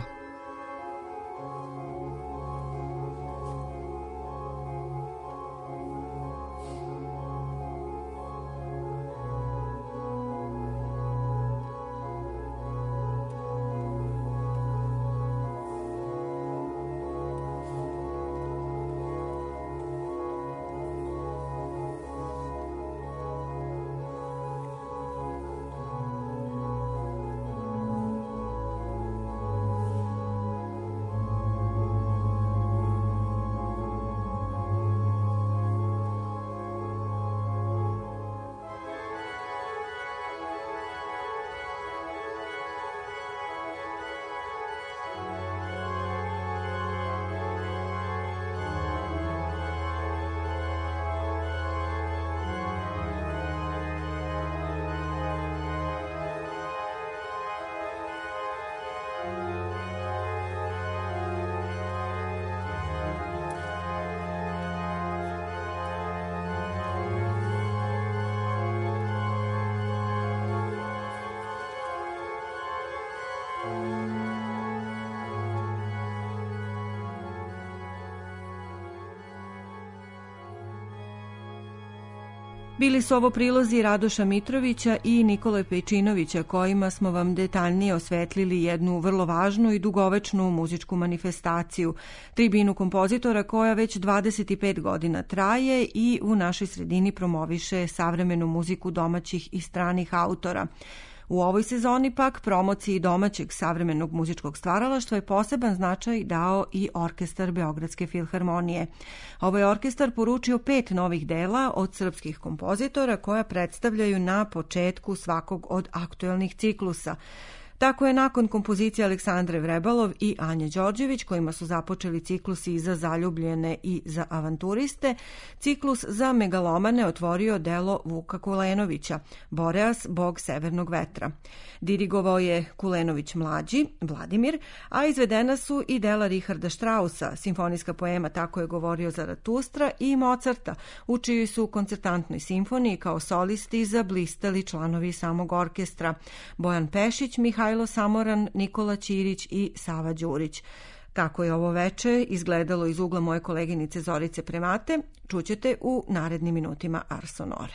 Bili su ovo prilozi Radoša Mitrovića i Nikole Pejčinovića, kojima smo vam detaljnije osvetlili jednu vrlo važnu i dugovečnu muzičku manifestaciju, tribinu kompozitora koja već dvadeset pet godina traje i u našoj sredini promoviše savremenu muziku domaćih i stranih autora. U ovoj sezoni pak promociji domaćeg savremenog muzičkog stvaralaštva je poseban značaj dao i orkestar Beogradske filharmonije. Ovaj orkestar poručio pet novih dela od srpskih kompozitora koja predstavljaju na početku svakog od aktuelnih ciklusa. Tako je nakon kompozicije Aleksandre Vrebalov i Anje Đorđević, kojima su započeli ciklusi i za zaljubljene i za avanturiste, ciklus za megalomane otvorio delo Vuka Kulenovića, Boreas, bog severnog vetra. Dirigovao je Kulenović mlađi, Vladimir, a izvedena su i dela Richarda Straussa, simfonijska poema Tako je govorio Zaratustra i Mozarta, u čijoj su koncertantnoj simfoniji kao solisti zablistali članovi samog orkestra Bojan Pešić, Mihajlo Samoran, Nikola Ćirić i Sava Đurić. Kako je ovo veče izgledalo iz ugla moje koleginice Zorice Premate, čućete u narednim minutima Ars Sonore.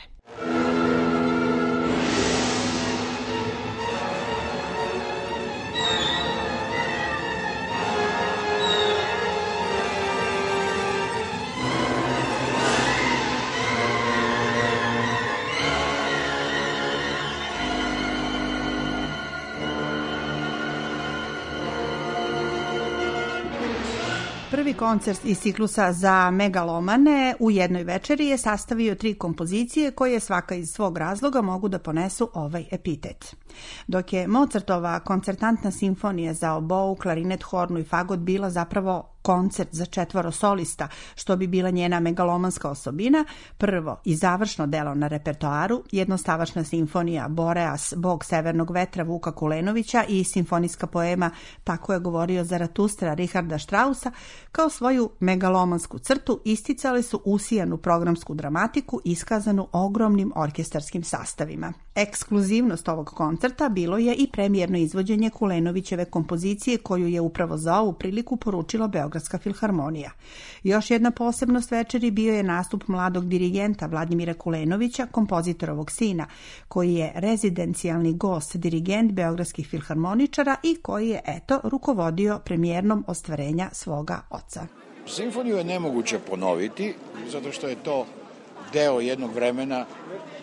Prvi koncert iz ciklusa za megalomane u jednoj večeri je sastavio tri kompozicije koje svaka iz svog razloga mogu da ponesu ovaj epitet. Dok je Mozartova koncertantna simfonija za obou, klarinet, hornu i fagot bila zapravo koncert za četvoro solista, što bi bila njena megalomanska osobina, prvo i završno delo na repertoaru, jednostavačna simfonija Boreas, bog severnog vetra Vuka Kulenovića i simfonijska poema Tako je govorio Zaratustra Richarda Straussa, kao svoju megalomansku crtu isticali su usijanu programsku dramatiku iskazanu ogromnim orkestarskim sastavima. Ekskluzivnost ovog koncerta bilo je i premijerno izvođenje Kulenovićeve kompozicije koju je upravo za ovu priliku poručila Beogradska filharmonija. Još jedna posebnost večeri bio je nastup mladog dirigenta Vladimira Kulenovića, kompozitorovog sina, koji je rezidencijalni gost dirigent beogradskih filharmoničara i koji je, eto, rukovodio premijernom ostvarenja svoga oca. Simfoniju je nemoguće ponoviti, zato što je to deo jednog vremena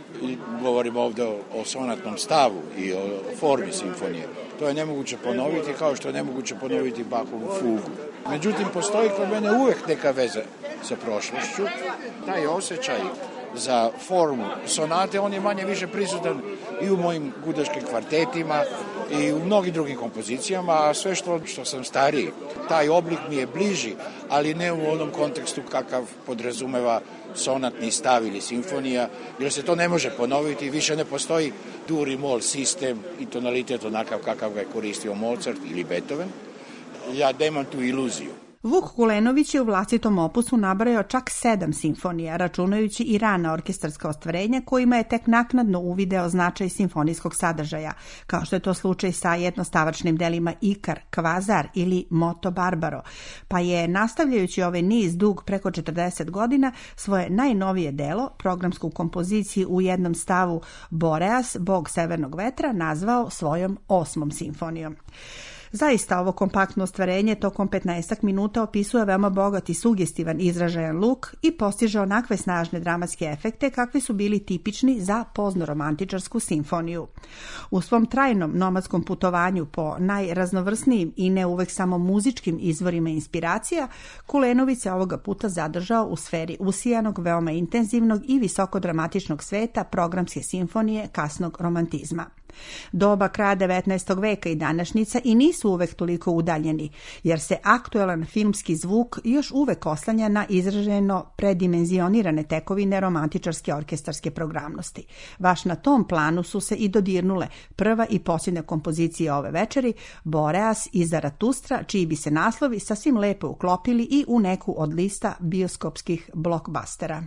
govorimo ovde o, o sonatnom stavu i o formi simfonije. To je nemoguće ponoviti, kao što je nemoguće ponoviti Bachovu fugu. Međutim, postoji kod mene uvek neka veza sa prošlošću. Taj osjećaj za formu sonate, on je manje više prisutan i u mojim gudaškim kvartetima i u mnogim drugim kompozicijama, a sve što, što sam stariji, taj oblik mi je bliži, ali ne u onom kontekstu kakav podrazumeva sonatni stav ili simfonija, jer se to ne može ponoviti, više ne postoji dur i mol sistem i tonalitet onakav kakav ga je koristio Mozart ili Beethoven. Ja nemam tu iluziju. Vuk Kulenović je u vlastitom opusu nabrojao čak sedam simfonija, računajući i rana orkestarska ostvarenja kojima je tek naknadno uvideo značaj simfonijskog sadržaja, kao što je to slučaj sa jednostavačnim delima Ikar, Kvazar ili Moto Barbaro, pa je, nastavljajući ovaj niz dug preko četrdeset godina, svoje najnovije delo, programsku kompoziciju u jednom stavu Boreas, bog severnog vetra, nazvao svojom osmom simfonijom. Zaista ovo kompaktno ostvarenje tokom petnaestak minuta opisuje veoma bogat i sugestivan izražajan luk i postiže onakve snažne dramatske efekte kakvi su bili tipični za poznoromantičarsku simfoniju. U svom trajnom nomadskom putovanju po najraznovrsnijim i ne uvek samo muzičkim izvorima inspiracija, Kulenović se ovoga puta zadržao u sferi usijanog, veoma intenzivnog i visokodramatičnog sveta programske simfonije kasnog romantizma. Doba kraja devetnaestog veka i današnjica i nisu uvek toliko udaljeni, jer se aktuelan filmski zvuk još uvek oslanja na izraženo predimenzionirane tekovine romantičarske orkestarske programnosti. Baš na tom planu su se i dodirnule prva i posljednja kompozicija ove večeri, Boreas i Zaratustra, čiji bi se naslovi sasvim lepo uklopili i u neku od lista bioskopskih blokbastera.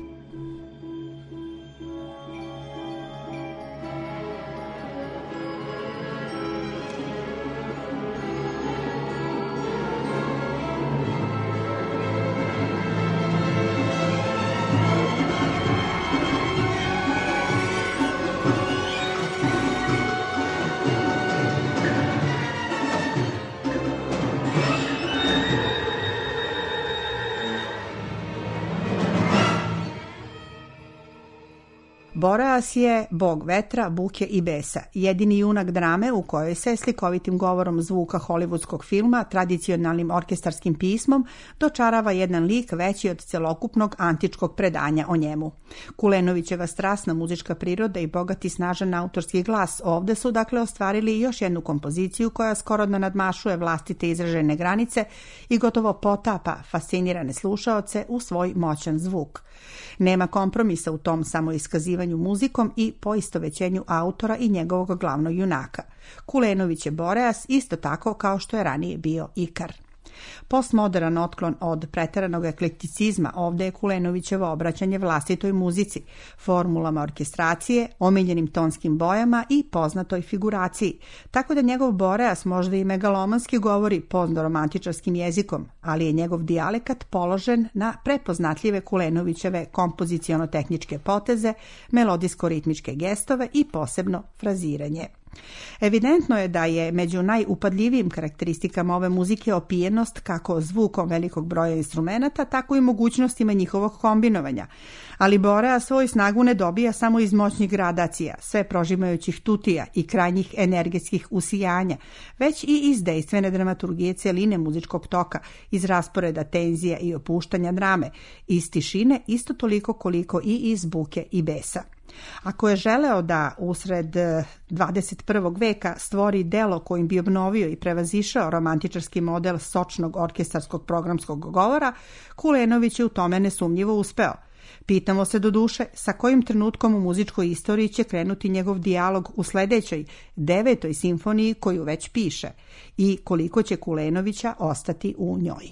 Boreas je bog vetra, buke i besa, jedini junak drame u kojoj se slikovitim govorom zvuka hollywoodskog filma, tradicionalnim orkestarskim pismom, dočarava jedan lik veći od celokupnog antičkog predanja o njemu. Kulenovićeva strasna muzička priroda i bogati snažan autorski glas ovde su dakle ostvarili još jednu kompoziciju koja skoro da nadmašuje vlastite izražene granice i gotovo potapa fascinirane slušaoce u svoj moćan zvuk. Nema kompromisa u tom samoiskazivanju muzikom i poistovećenju autora i njegovog glavnog junaka. Kulenović je Boreas isto tako kao što je ranije bio Ikar. Postmodern otklon od preteranog eklekticizma ovde je Kulenovićevo obraćanje vlastitoj muzici, formulama orkestracije, omiljenim tonskim bojama i poznatoj figuraciji, tako da njegov Boreas možda i megalomanski govori poznoromantičarskim jezikom, ali je njegov dijalekat položen na prepoznatljive Kulenovićeve kompoziciono-tehničke poteze, melodijsko-ritmičke gestove i posebno fraziranje. Evidentno je da je među najupadljivijim karakteristikama ove muzike opijenost kako zvukom velikog broja instrumenata, tako i mogućnostima njihovog kombinovanja. Ali Boreas svoju snagu ne dobija samo iz moćnih gradacija, sve prožimajućih tutija i krajnjih energetskih usijanja, već i iz dejstvene dramaturgije celine muzičkog toka, iz rasporeda tenzija i opuštanja drame, iz tišine isto toliko koliko i iz buke i besa. Ako je želeo da usred dvadeset prvog veka stvori delo kojim bi obnovio i prevazišao romantičarski model sočnog orkestarskog programskog govora, Kulenović je u tome nesumnjivo uspeo. Pitamo se do duše sa kojim trenutkom u muzičkoj istoriji će krenuti njegov dijalog u sledećoj, devetoj simfoniji koju već piše i koliko će Kulenovića ostati u njoj.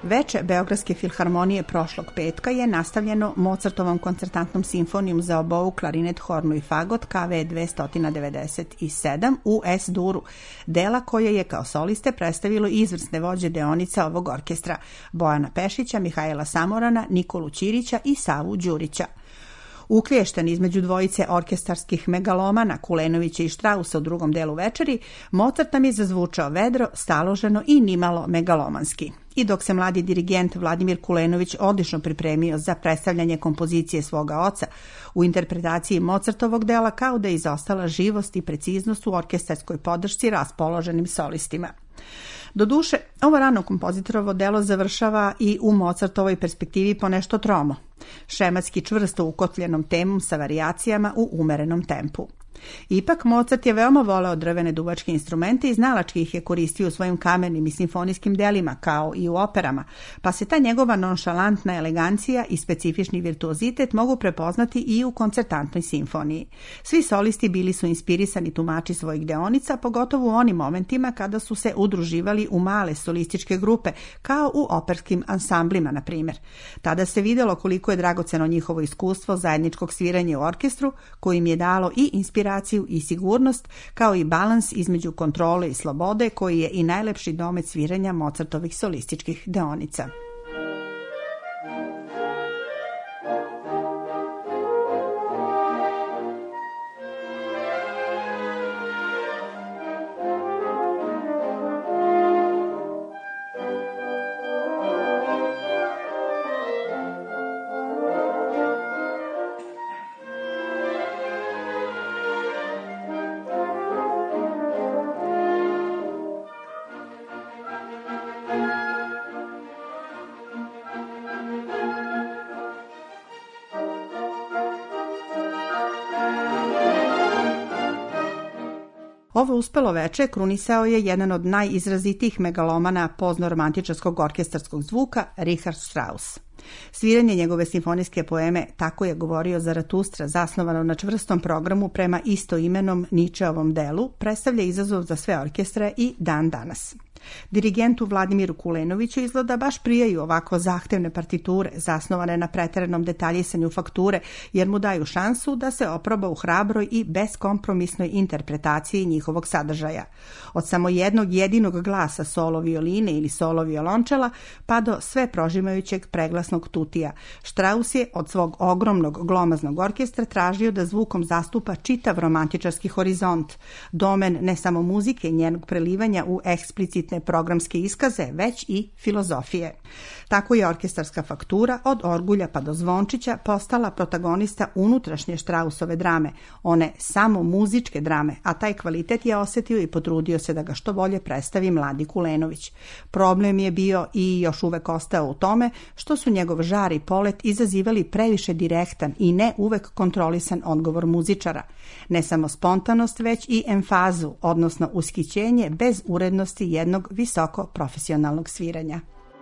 Veče Beogradske filharmonije prošlog petka je nastavljeno Mozartovom koncertantnom simfonijom za obovu, klarinet, hornu i fagot K V dvesta devedeset sedam u S-duru, dela koje je kao soliste predstavilo izvrsne vođe deonica ovog orkestra Bojana Pešića, Mihajla Samorana, Nikolu Ćirića i Savu Đurića. Uklješten između dvojice orkestarskih megalomana Kulenovića i Štrausa u drugom delu večeri, Mozart nam je zazvučao vedro, staloženo i nimalo megalomanski. I dok se mladi dirigent Vladimir Kulenović odlično pripremio za predstavljanje kompozicije svoga oca, u interpretaciji Mozartovog dela kao da je izostala živost i preciznost u orkestarskoj podršci raspoloženim solistima. Doduše, ovo rano kompozitorovo delo završava i u Mozartovoj perspektivi ponešto tromo, šematski čvrsto ukotljenom temom sa varijacijama u umerenom tempu. Ipak, Mozart je veoma voleo drvene duvačke instrumente i znalački ih je koristio u svojim kamenim i simfonijskim delima, kao i u operama, pa se ta njegova nonšalantna elegancija i specifični virtuozitet mogu prepoznati i u koncertantnoj simfoniji. Svi solisti bili su inspirisani tumači svojih deonica, pogotovo u onim momentima kada su se udruživali u male solističke grupe, kao u operskim ansamblima, na primjer. Tada se videlo koliko je dragoceno njihovo iskustvo zajedničkog sviranja u orkestru, koje im je dalo i inspiraciju i sigurnost, kao i balans između kontrole i slobode, koji je i najlepši domet sviranja Mozartovih solističkih deonica. Ovo uspelo veče krunisao je jedan od najizrazitijih megalomana poznoromantičarskog orkestarskog zvuka, Richard Strauss. Sviranje njegove simfonijske poeme Tako je govorio Zaratustra, zasnovano na čvrstom programu prema istoimenom Ničeovom delu, predstavlja izazov za sve orkestre i dan danas. Dirigentu Vladimiru Kulenoviću izgleda baš prijaju ovako zahtevne partiture, zasnovane na preteranom detaljisanju fakture, jer mu daju šansu da se oproba u hrabroj i beskompromisnoj interpretaciji njihovog sadržaja. Od samo jednog jedinog glasa solo violine ili solo violončela, pa do sve prožimajućeg preglasnog tutija. Strauss je od svog ogromnog glomaznog orkestra tražio da zvukom zastupa čitav romantičarski horizont, domen ne samo muzike i njenog prelivanja u eksplicitne programske iskaze, već i filozofije. Tako je orkestarska faktura od orgulja pa do zvončića postala protagonista unutrašnje Straussove drame, one samo muzičke drame, a taj kvalitet je osetio i potrudio se da ga što bolje predstavi mladi Kulenović. Problem je bio i još uvek ostao u tome što su njegov žar i polet izazivali previše direktan i ne uvek kontrolisan odgovor muzičara. Ne samo spontanost, već i emfazu, odnosno ushićenje bez urednosti jednog visoko profesionalnog sviranja.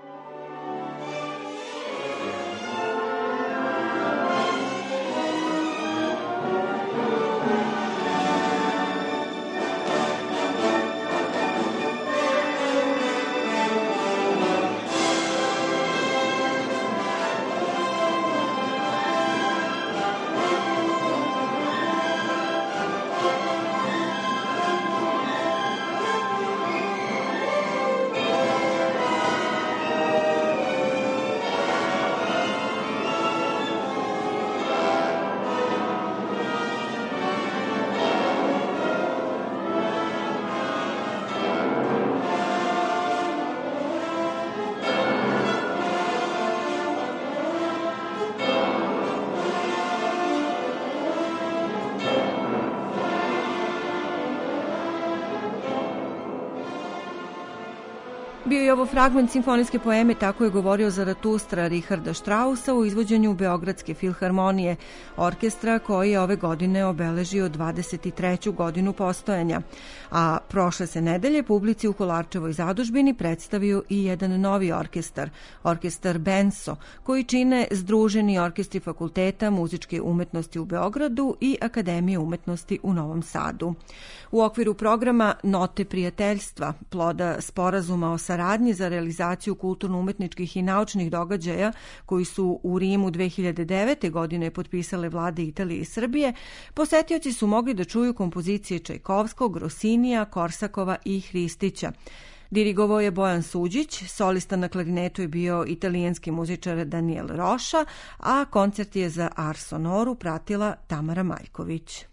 Bio je ovo fragment simfonijske poeme Tako je govorio Zaratustra Richarda Straussa u izvođenju Beogradske filharmonije, orkestra koji je ove godine obeležio dvadeset treću godinu postojanja. A prošle se nedelje publici u Kolarčevoj zadužbini predstavio i jedan novi orkestar, orkestar Benso, koji čine Združeni orkestri Fakulteta muzičke umetnosti u Beogradu i Akademije umetnosti u Novom Sadu. U okviru programa Note prijateljstva, ploda sporazuma o saradnji saradnje za realizaciju kulturno-umetničkih i naučnih događaja koji su u Rimu dve hiljade devete. godine potpisale vlade Italije i Srbije, posetioci su mogli da čuju kompozicije Čajkovskog, Rosinija, Korsakova i Hristića. Dirigovao je Bojan Suđić, solista na klarinetu je bio italijanski muzičar Daniel Roša, a koncert je za Ars Sonoru pratila Tamara Maljković.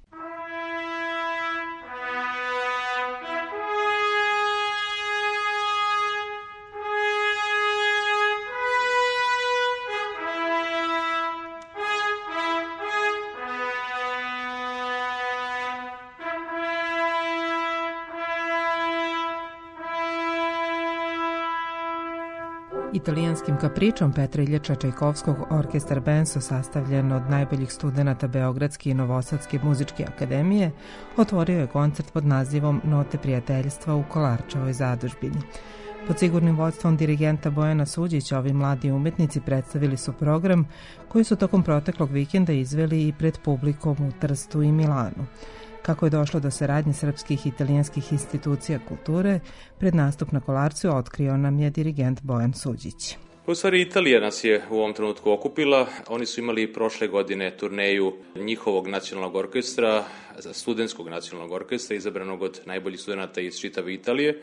Italijanskim kapričom Petra Iljača Čajkovskog orkestar Benso, sastavljen od najboljih studenata Beogradske i Novosadske muzičke akademije, otvorio je koncert pod nazivom Note prijateljstva u Kolarčevoj zadužbini. Pod sigurnim vodstvom dirigenta Bojana Suđića ovi mladi umetnici predstavili su program koji su tokom proteklog vikenda izveli i pred publikom u Trstu i Milanu. Kako je došlo do saradnje srpskih i italijanskih institucija kulture, pred nastup na Kolarcu otkrio nam je dirigent Bojan Suđić. U stvari Italija nas je u ovom trenutku okupila. Oni su imali prošle godine turneju njihovog nacionalnog orkestra, studentskog nacionalnog orkestra, izabranog od najboljih studenata iz čitave Italije.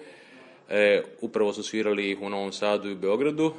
E, upravo su svirali u Novom Sadu i u Beogradu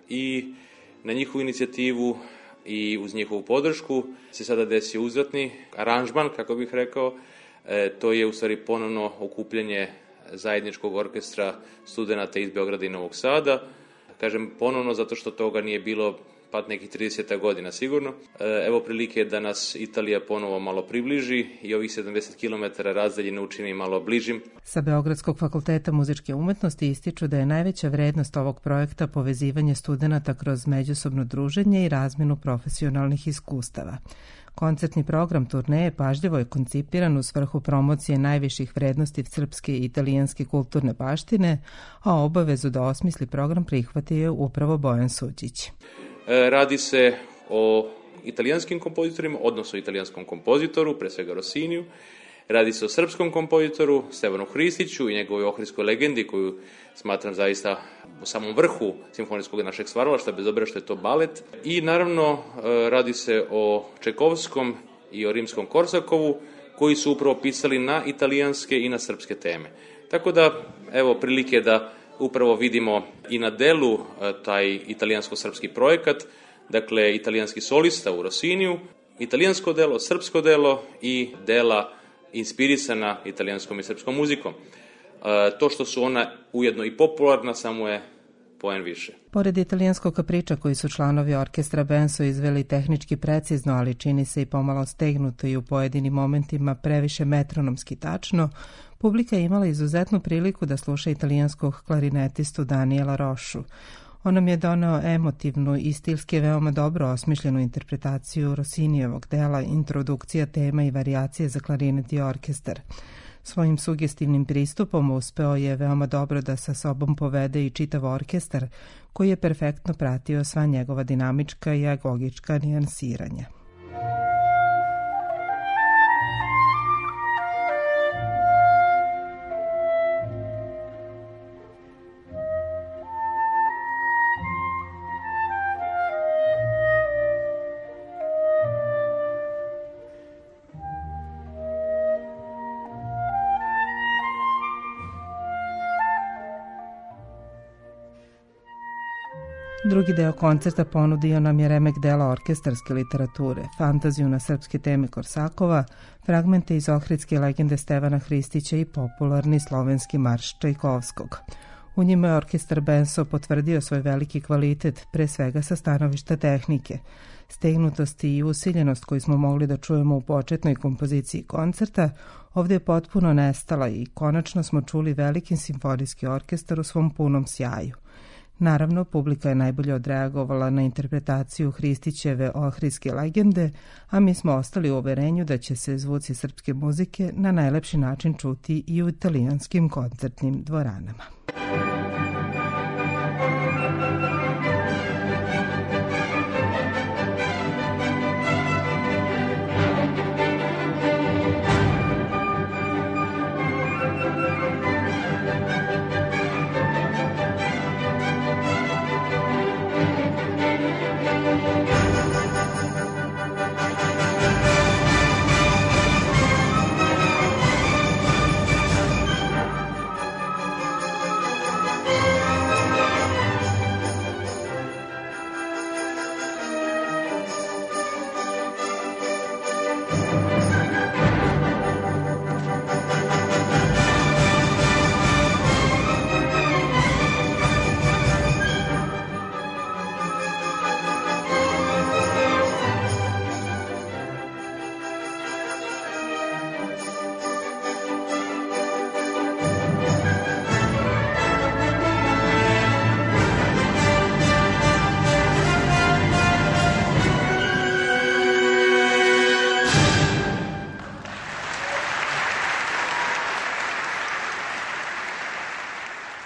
i na njihovu inicijativu i uz njihovu podršku se sada desio uzvratni aranžman, kako bih rekao. E, to je u stvari ponovno okupljanje zajedničkog orkestra studenata iz Beograda i Novog Sada. Kažem ponovno zato što toga nije bilo pa nekih trideset godina sigurno. E, evo prilike da nas Italija ponovo malo približi i ovih sedamdeset kilometara razdaljine učini malo bližim. Sa Beogradskog fakulteta muzičke umetnosti ističu da je najveća vrednost ovog projekta povezivanje studenata kroz međusobno druženje i razmenu profesionalnih iskustava. Koncertni program turneje pažljivo je koncipiran u svrhu promocije najviših vrednosti srpske i italijanske kulturne baštine, a obavezu da osmisli program prihvatio je upravo Bojan Suđić. Radi se o italijanskim kompozitorima, odnosno italijanskom kompozitoru, pre svega Rosiniju. Radi se o srpskom kompozitoru Stevanu Hristiću i njegovoj ohridskoj legendi koju smatram zaista u samom vrhu simfonijskog našeg stvaralaštva, bez obzira što je to balet. I naravno radi se o Čajkovskom i o rimskom Korsakovu koji su upravo pisali na italijanske i na srpske teme. Tako da, evo, prilike da upravo vidimo i na delu taj italijansko-srpski projekat, dakle italijanski solista u Rosiniju, italijansko delo, srpsko delo i dela inspirisana italijanskom i srpskom muzikom. To što su ona ujedno i popularna, samo je poen više. Pored italijanskog kapriča koji su članovi orkestra Benso izveli tehnički precizno, ali čini se i pomalo stegnuto i u pojedinim momentima previše metronomski tačno, publika je imala izuzetnu priliku da sluša italijanskog klarinetistu Daniela Rošu. On nam je doneo emotivnu i stilski veoma dobro osmišljenu interpretaciju Rosinijevog dela Introdukcija tema i varijacije za klarinet i orkestar. Svojim sugestivnim pristupom uspeo je veoma dobro da sa sobom povede i čitav orkestar, koji je perfektno pratio sva njegova dinamička i agogička nijansiranja. Drugi deo koncerta ponudio nam je remek dela orkestarske literature, fantaziju na srpske teme Korsakova, fragmente iz ohridske legende Stevana Hristića i popularni slovenski marš Čajkovskog. U njima je orkestar Benso potvrdio svoj veliki kvalitet, pre svega sa stanovišta tehnike. Stegnutost i usiljenost koju smo mogli da čujemo u početnoj kompoziciji koncerta ovdje je potpuno nestala i konačno smo čuli veliki simfonijski orkestar u svom punom sjaju. Naravno, publika je najbolje odreagovala na interpretaciju Hristićeve ohridske legende, a mi smo ostali u uverenju da će se zvuci srpske muzike na najlepši način čuti i u italijanskim koncertnim dvoranama.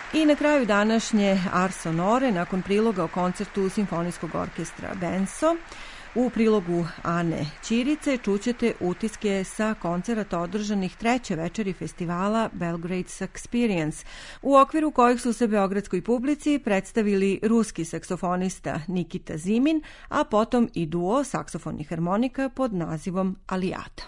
I na kraju današnje Ars Sonore, nakon priloga o koncertu Simfonijskog orkestra Benso, u prilogu Ane Ćirice čućete utiske sa koncerata održanih treće večeri festivala Belgrade Experience, u okviru kojih su se beogradskoj publici predstavili ruski saksofonista Nikita Zimin, a potom i duo saksofon i harmonika pod nazivom Alijata.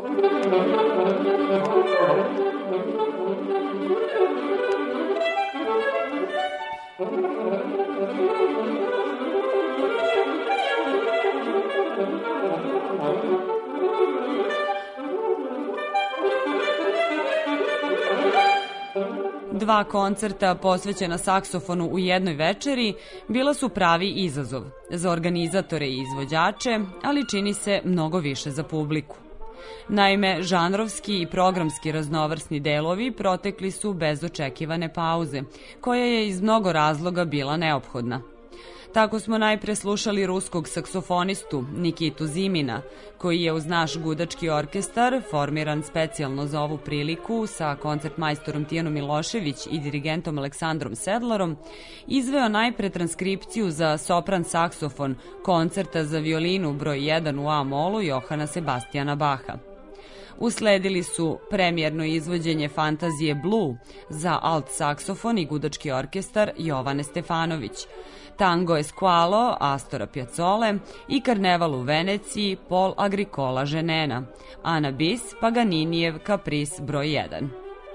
Dva koncerta posvećena saksofonu u jednoj večeri bila su pravi izazov za organizatore i izvođače, ali čini se mnogo više za publiku. Naime, žanrovski i programski raznovrsni delovi protekli su bez očekivane pauze, koja je iz mnogo razloga bila neophodna. Tako smo najpre slušali ruskog saksofonistu Nikitu Zimina, koji je uz naš gudački orkestar, formiran specijalno za ovu priliku sa koncertmajstorom Tijanom Milošević i dirigentom Aleksandrom Sedlarom, izveo najpre transkripciju za sopran saksofon koncerta za violinu broj jedan u A-molu Johana Sebastijana Baha. Usledili su premijerno izvođenje fantazije Blue za alt saksofon i gudački orkestar Jovane Stefanović, Tango Esqualo Astora Piazzole i Karneval u Veneciji Paul Agricola Ženena, Ana Bis Paganinijev Kapris broj jedan.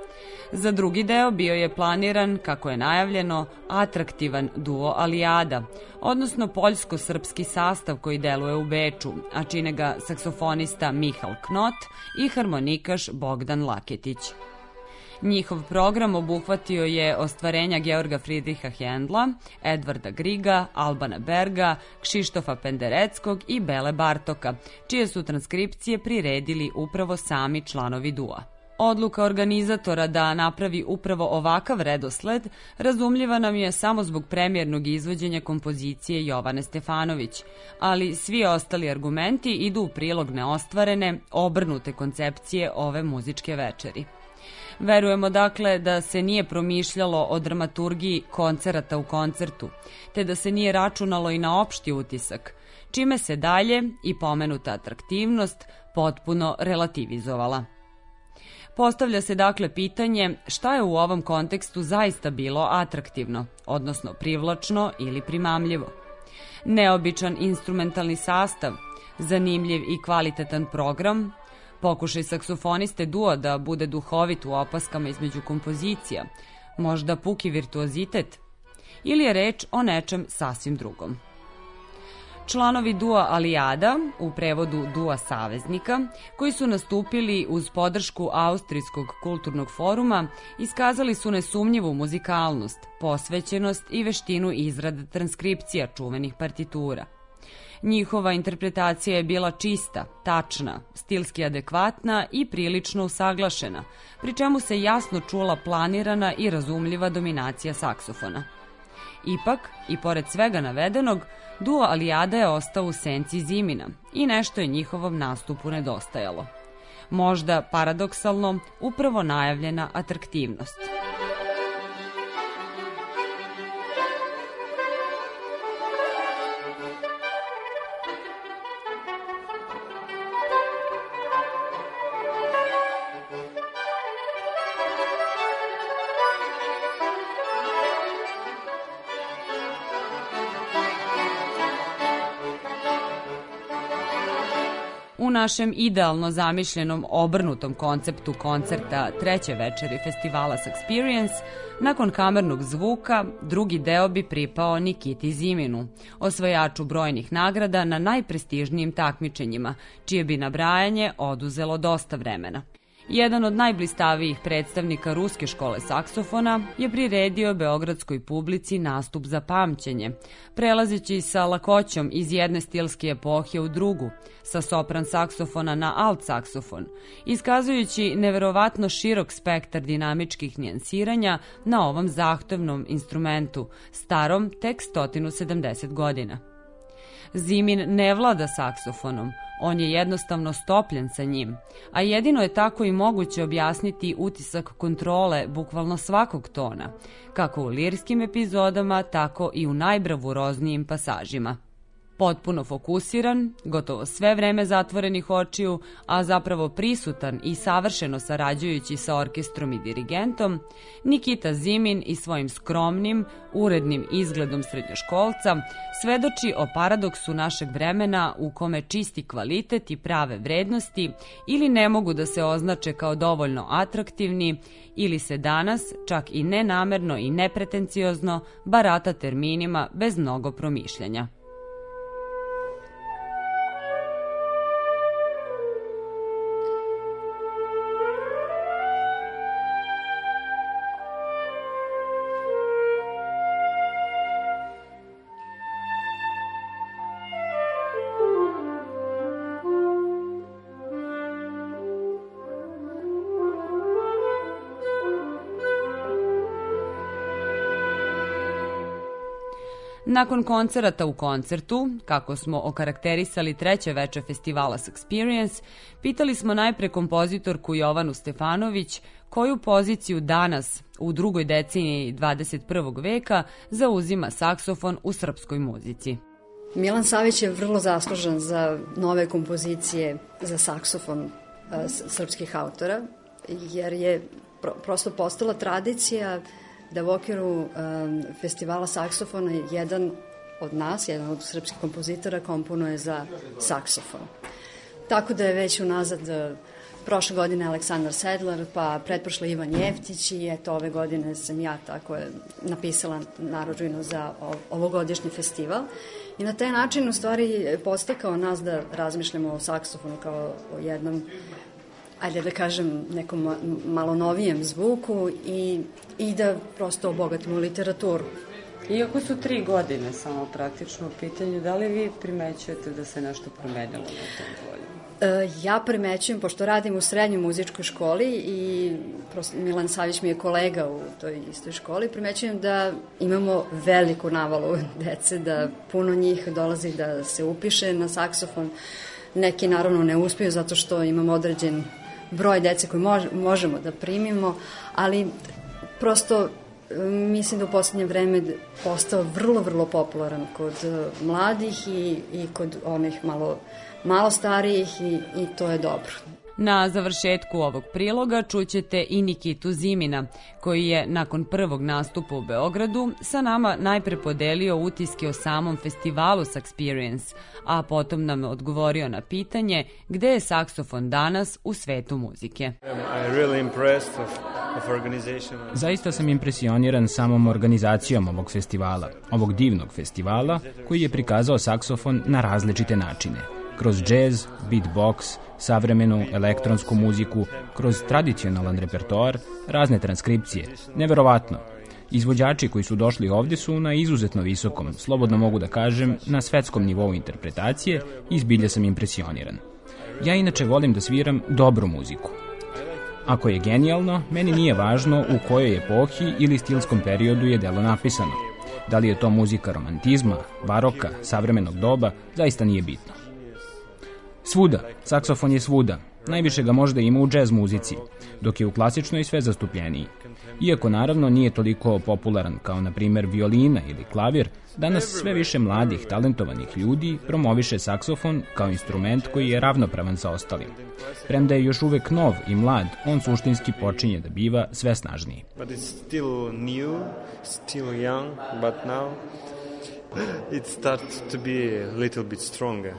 Za drugi deo bio je planiran, kako je najavljeno, atraktivan duo Alijada, odnosno poljsko-srpski sastav koji deluje u Beču, a čine ga saksofonista Mihal Knot i harmonikaš Bogdan Laketić. Njihov program obuhvatio je ostvarenja Georga Friedricha Händla, Edvarda Griga, Albana Berga, Kšištofa Pendereckog i Bele Bartoka, čije su transkripcije priredili upravo sami članovi dua. Odluka organizatora da napravi upravo ovakav redosled razumljiva nam je samo zbog premijernog izvođenja kompozicije Jovane Stefanović, ali svi ostali argumenti idu u prilog neostvarene, obrnute koncepcije ove muzičke večeri. Verujemo dakle da se nije promišljalo o dramaturgiji koncerata u koncertu, te da se nije računalo i na opšti utisak, čime se dalje i pomenuta atraktivnost potpuno relativizovala. Postavlja se dakle pitanje šta je u ovom kontekstu zaista bilo atraktivno, odnosno privlačno ili primamljivo. Neobičan instrumentalni sastav, zanimljiv i kvalitetan program, pokušaj saksofoniste duo da bude duhovit u opaskama između kompozicija, možda puki virtuozitet, ili je reč o nečem sasvim drugom. Članovi dua Alijada, u prevodu dua saveznika, koji su nastupili uz podršku Austrijskog kulturnog foruma, iskazali su nesumnjivu muzikalnost, posvećenost i veštinu izrade transkripcija čuvenih partitura. Njihova interpretacija je bila čista, tačna, stilski adekvatna i prilično usaglašena, pri čemu se jasno čula planirana i razumljiva dominacija saksofona. Ipak, i pored svega navedenog, duo Alijada je ostao u senci Zimina i nešto je njihovom nastupu nedostajalo. Možda, paradoksalno, upravo najavljena atraktivnost. U našem idealno zamišljenom obrnutom konceptu koncerta treće večeri festivala Experience, nakon kamernog zvuka, drugi deo bi pripao Nikiti Ziminu, osvajaču brojnih nagrada na najprestižnijim takmičenjima, čije bi nabrajanje oduzelo dosta vremena. Jedan od najblistavijih predstavnika ruske škole saksofona je priredio beogradskoj publici nastup za pamćenje, prelazeći sa lakoćom iz jedne stilske epohe u drugu, sa sopran saksofona na alt saksofon, iskazujući neverovatno širok spektar dinamičkih nijansiranja na ovom zahtevnom instrumentu, starom tek sto sedamdeset godina. Zimin ne vlada saksofonom, on je jednostavno stopljen sa njim, a jedino je tako i moguće objasniti utisak kontrole bukvalno svakog tona, kako u lirskim epizodama, tako i u najbravuroznijim pasažima. Potpuno fokusiran, gotovo sve vreme zatvorenih očiju, a zapravo prisutan i savršeno sarađujući sa orkestrom i dirigentom, Nikita Zimin i svojim skromnim, urednim izgledom srednjoškolca svedoči o paradoksu našeg vremena u kome čisti kvalitet i prave vrednosti ili ne mogu da se označe kao dovoljno atraktivni ili se danas, čak i nenamerno i nepretenciozno, barata terminima bez mnogo promišljanja. Nakon koncerata u koncertu, kako smo okarakterisali treće veče festivala Suxperience, pitali smo najpre kompozitorku Jovanu Stefanović koju poziciju danas, u drugoj deceniji dvadeset prvog veka, zauzima saksofon u srpskoj muzici. Milan Savić je vrlo zaslužan za nove kompozicije za saksofon srpskih autora, jer je prosto postala tradicija da u okviru um, festivala saksofona jedan od nas, jedan od srpskih kompozitora komponuje za saksofon. Tako da je već unazad uh, prošle godine Aleksandar Sedlar, pa pretprošle Ivan Jeftić i eto ove godine sam ja tako je napisala narudžbinu za ovogodišnji festival. I na taj način u stvari podstakao nas da razmišljamo o saksofonu kao o jednom, ajde da kažem, nekom malo novijem zvuku i, i da prosto obogatimo literaturu. Iako su tri godine samo praktično u pitanju, da li vi primećujete da se nešto promenilo na tom polju? E, ja primećujem, pošto radim u srednjoj muzičkoj školi i prosto Milan Savić mi je kolega u toj istoj školi, primećujem da imamo veliku navalu dece, da puno njih dolazi da se upiše na saksofon. Neki naravno ne uspiju zato što imamo određen broj dece koji mož, možemo da primimo, ali prosto mislim da u poslednje vreme postao vrlo, vrlo popularan kod mladih i, i kod onih malo, malo starijih i, i to je dobro. Na završetku ovog priloga čućete i Nikitu Zimina, koji je nakon prvog nastupa u Beogradu sa nama najpre podelio utiske o samom festivalu Suxperience, a potom nam odgovorio na pitanje gde je saksofon danas u svetu muzike. Zaista sam impresioniran samom organizacijom ovog festivala, ovog divnog festivala koji je prikazao saksofon na različite načine. Kroz džez, beatbox, savremenu elektronsku muziku, kroz tradicionalan repertoar, razne transkripcije. Neverovatno. Izvođači koji su došli ovdje su na izuzetno visokom, slobodno mogu da kažem, na svetskom nivou interpretacije i zbilja sam impresioniran. Ja inače volim da sviram dobru muziku. Ako je genijalno, meni nije važno u kojoj epohi ili stilskom periodu je delo napisano. Da li je to muzika romantizma, baroka, savremenog doba, zaista nije bitno. Svuda, saksofon je svuda, najviše ga možda ima u džez muzici, dok je u klasičnoj sve zastupljeniji. Iako naravno nije toliko popularan kao na primjer violina ili klavir, danas sve više mladih, talentovanih ljudi promoviše saksofon kao instrument koji je ravnopravan sa ostalim. Premda je još uvek nov i mlad, on suštinski počinje da biva sve snažniji. But it's still new, still young, but now it starts to be a little bit stronger.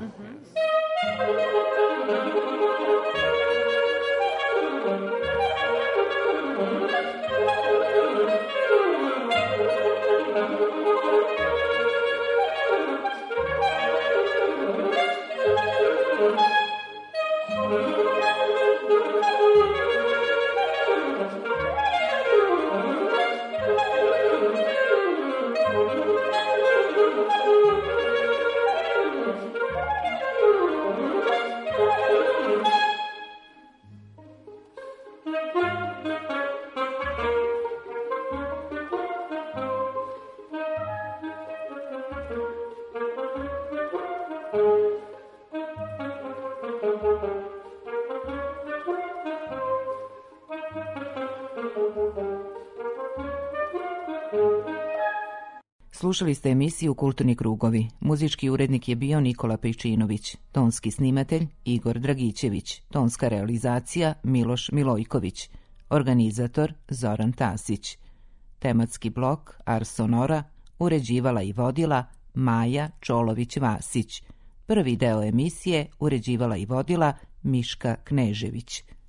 Slušali ste emisiju Kulturni krugovi. Muzički urednik je bio Nikola Pejčinović, tonski snimatelj Igor Dragićević, tonska realizacija Miloš Milojković, organizator Zoran Tasić. Tematski blok Ars Sonora uređivala i vodila Maja Čolović-Vasić. Prvi deo emisije uređivala i vodila Miška Knežević.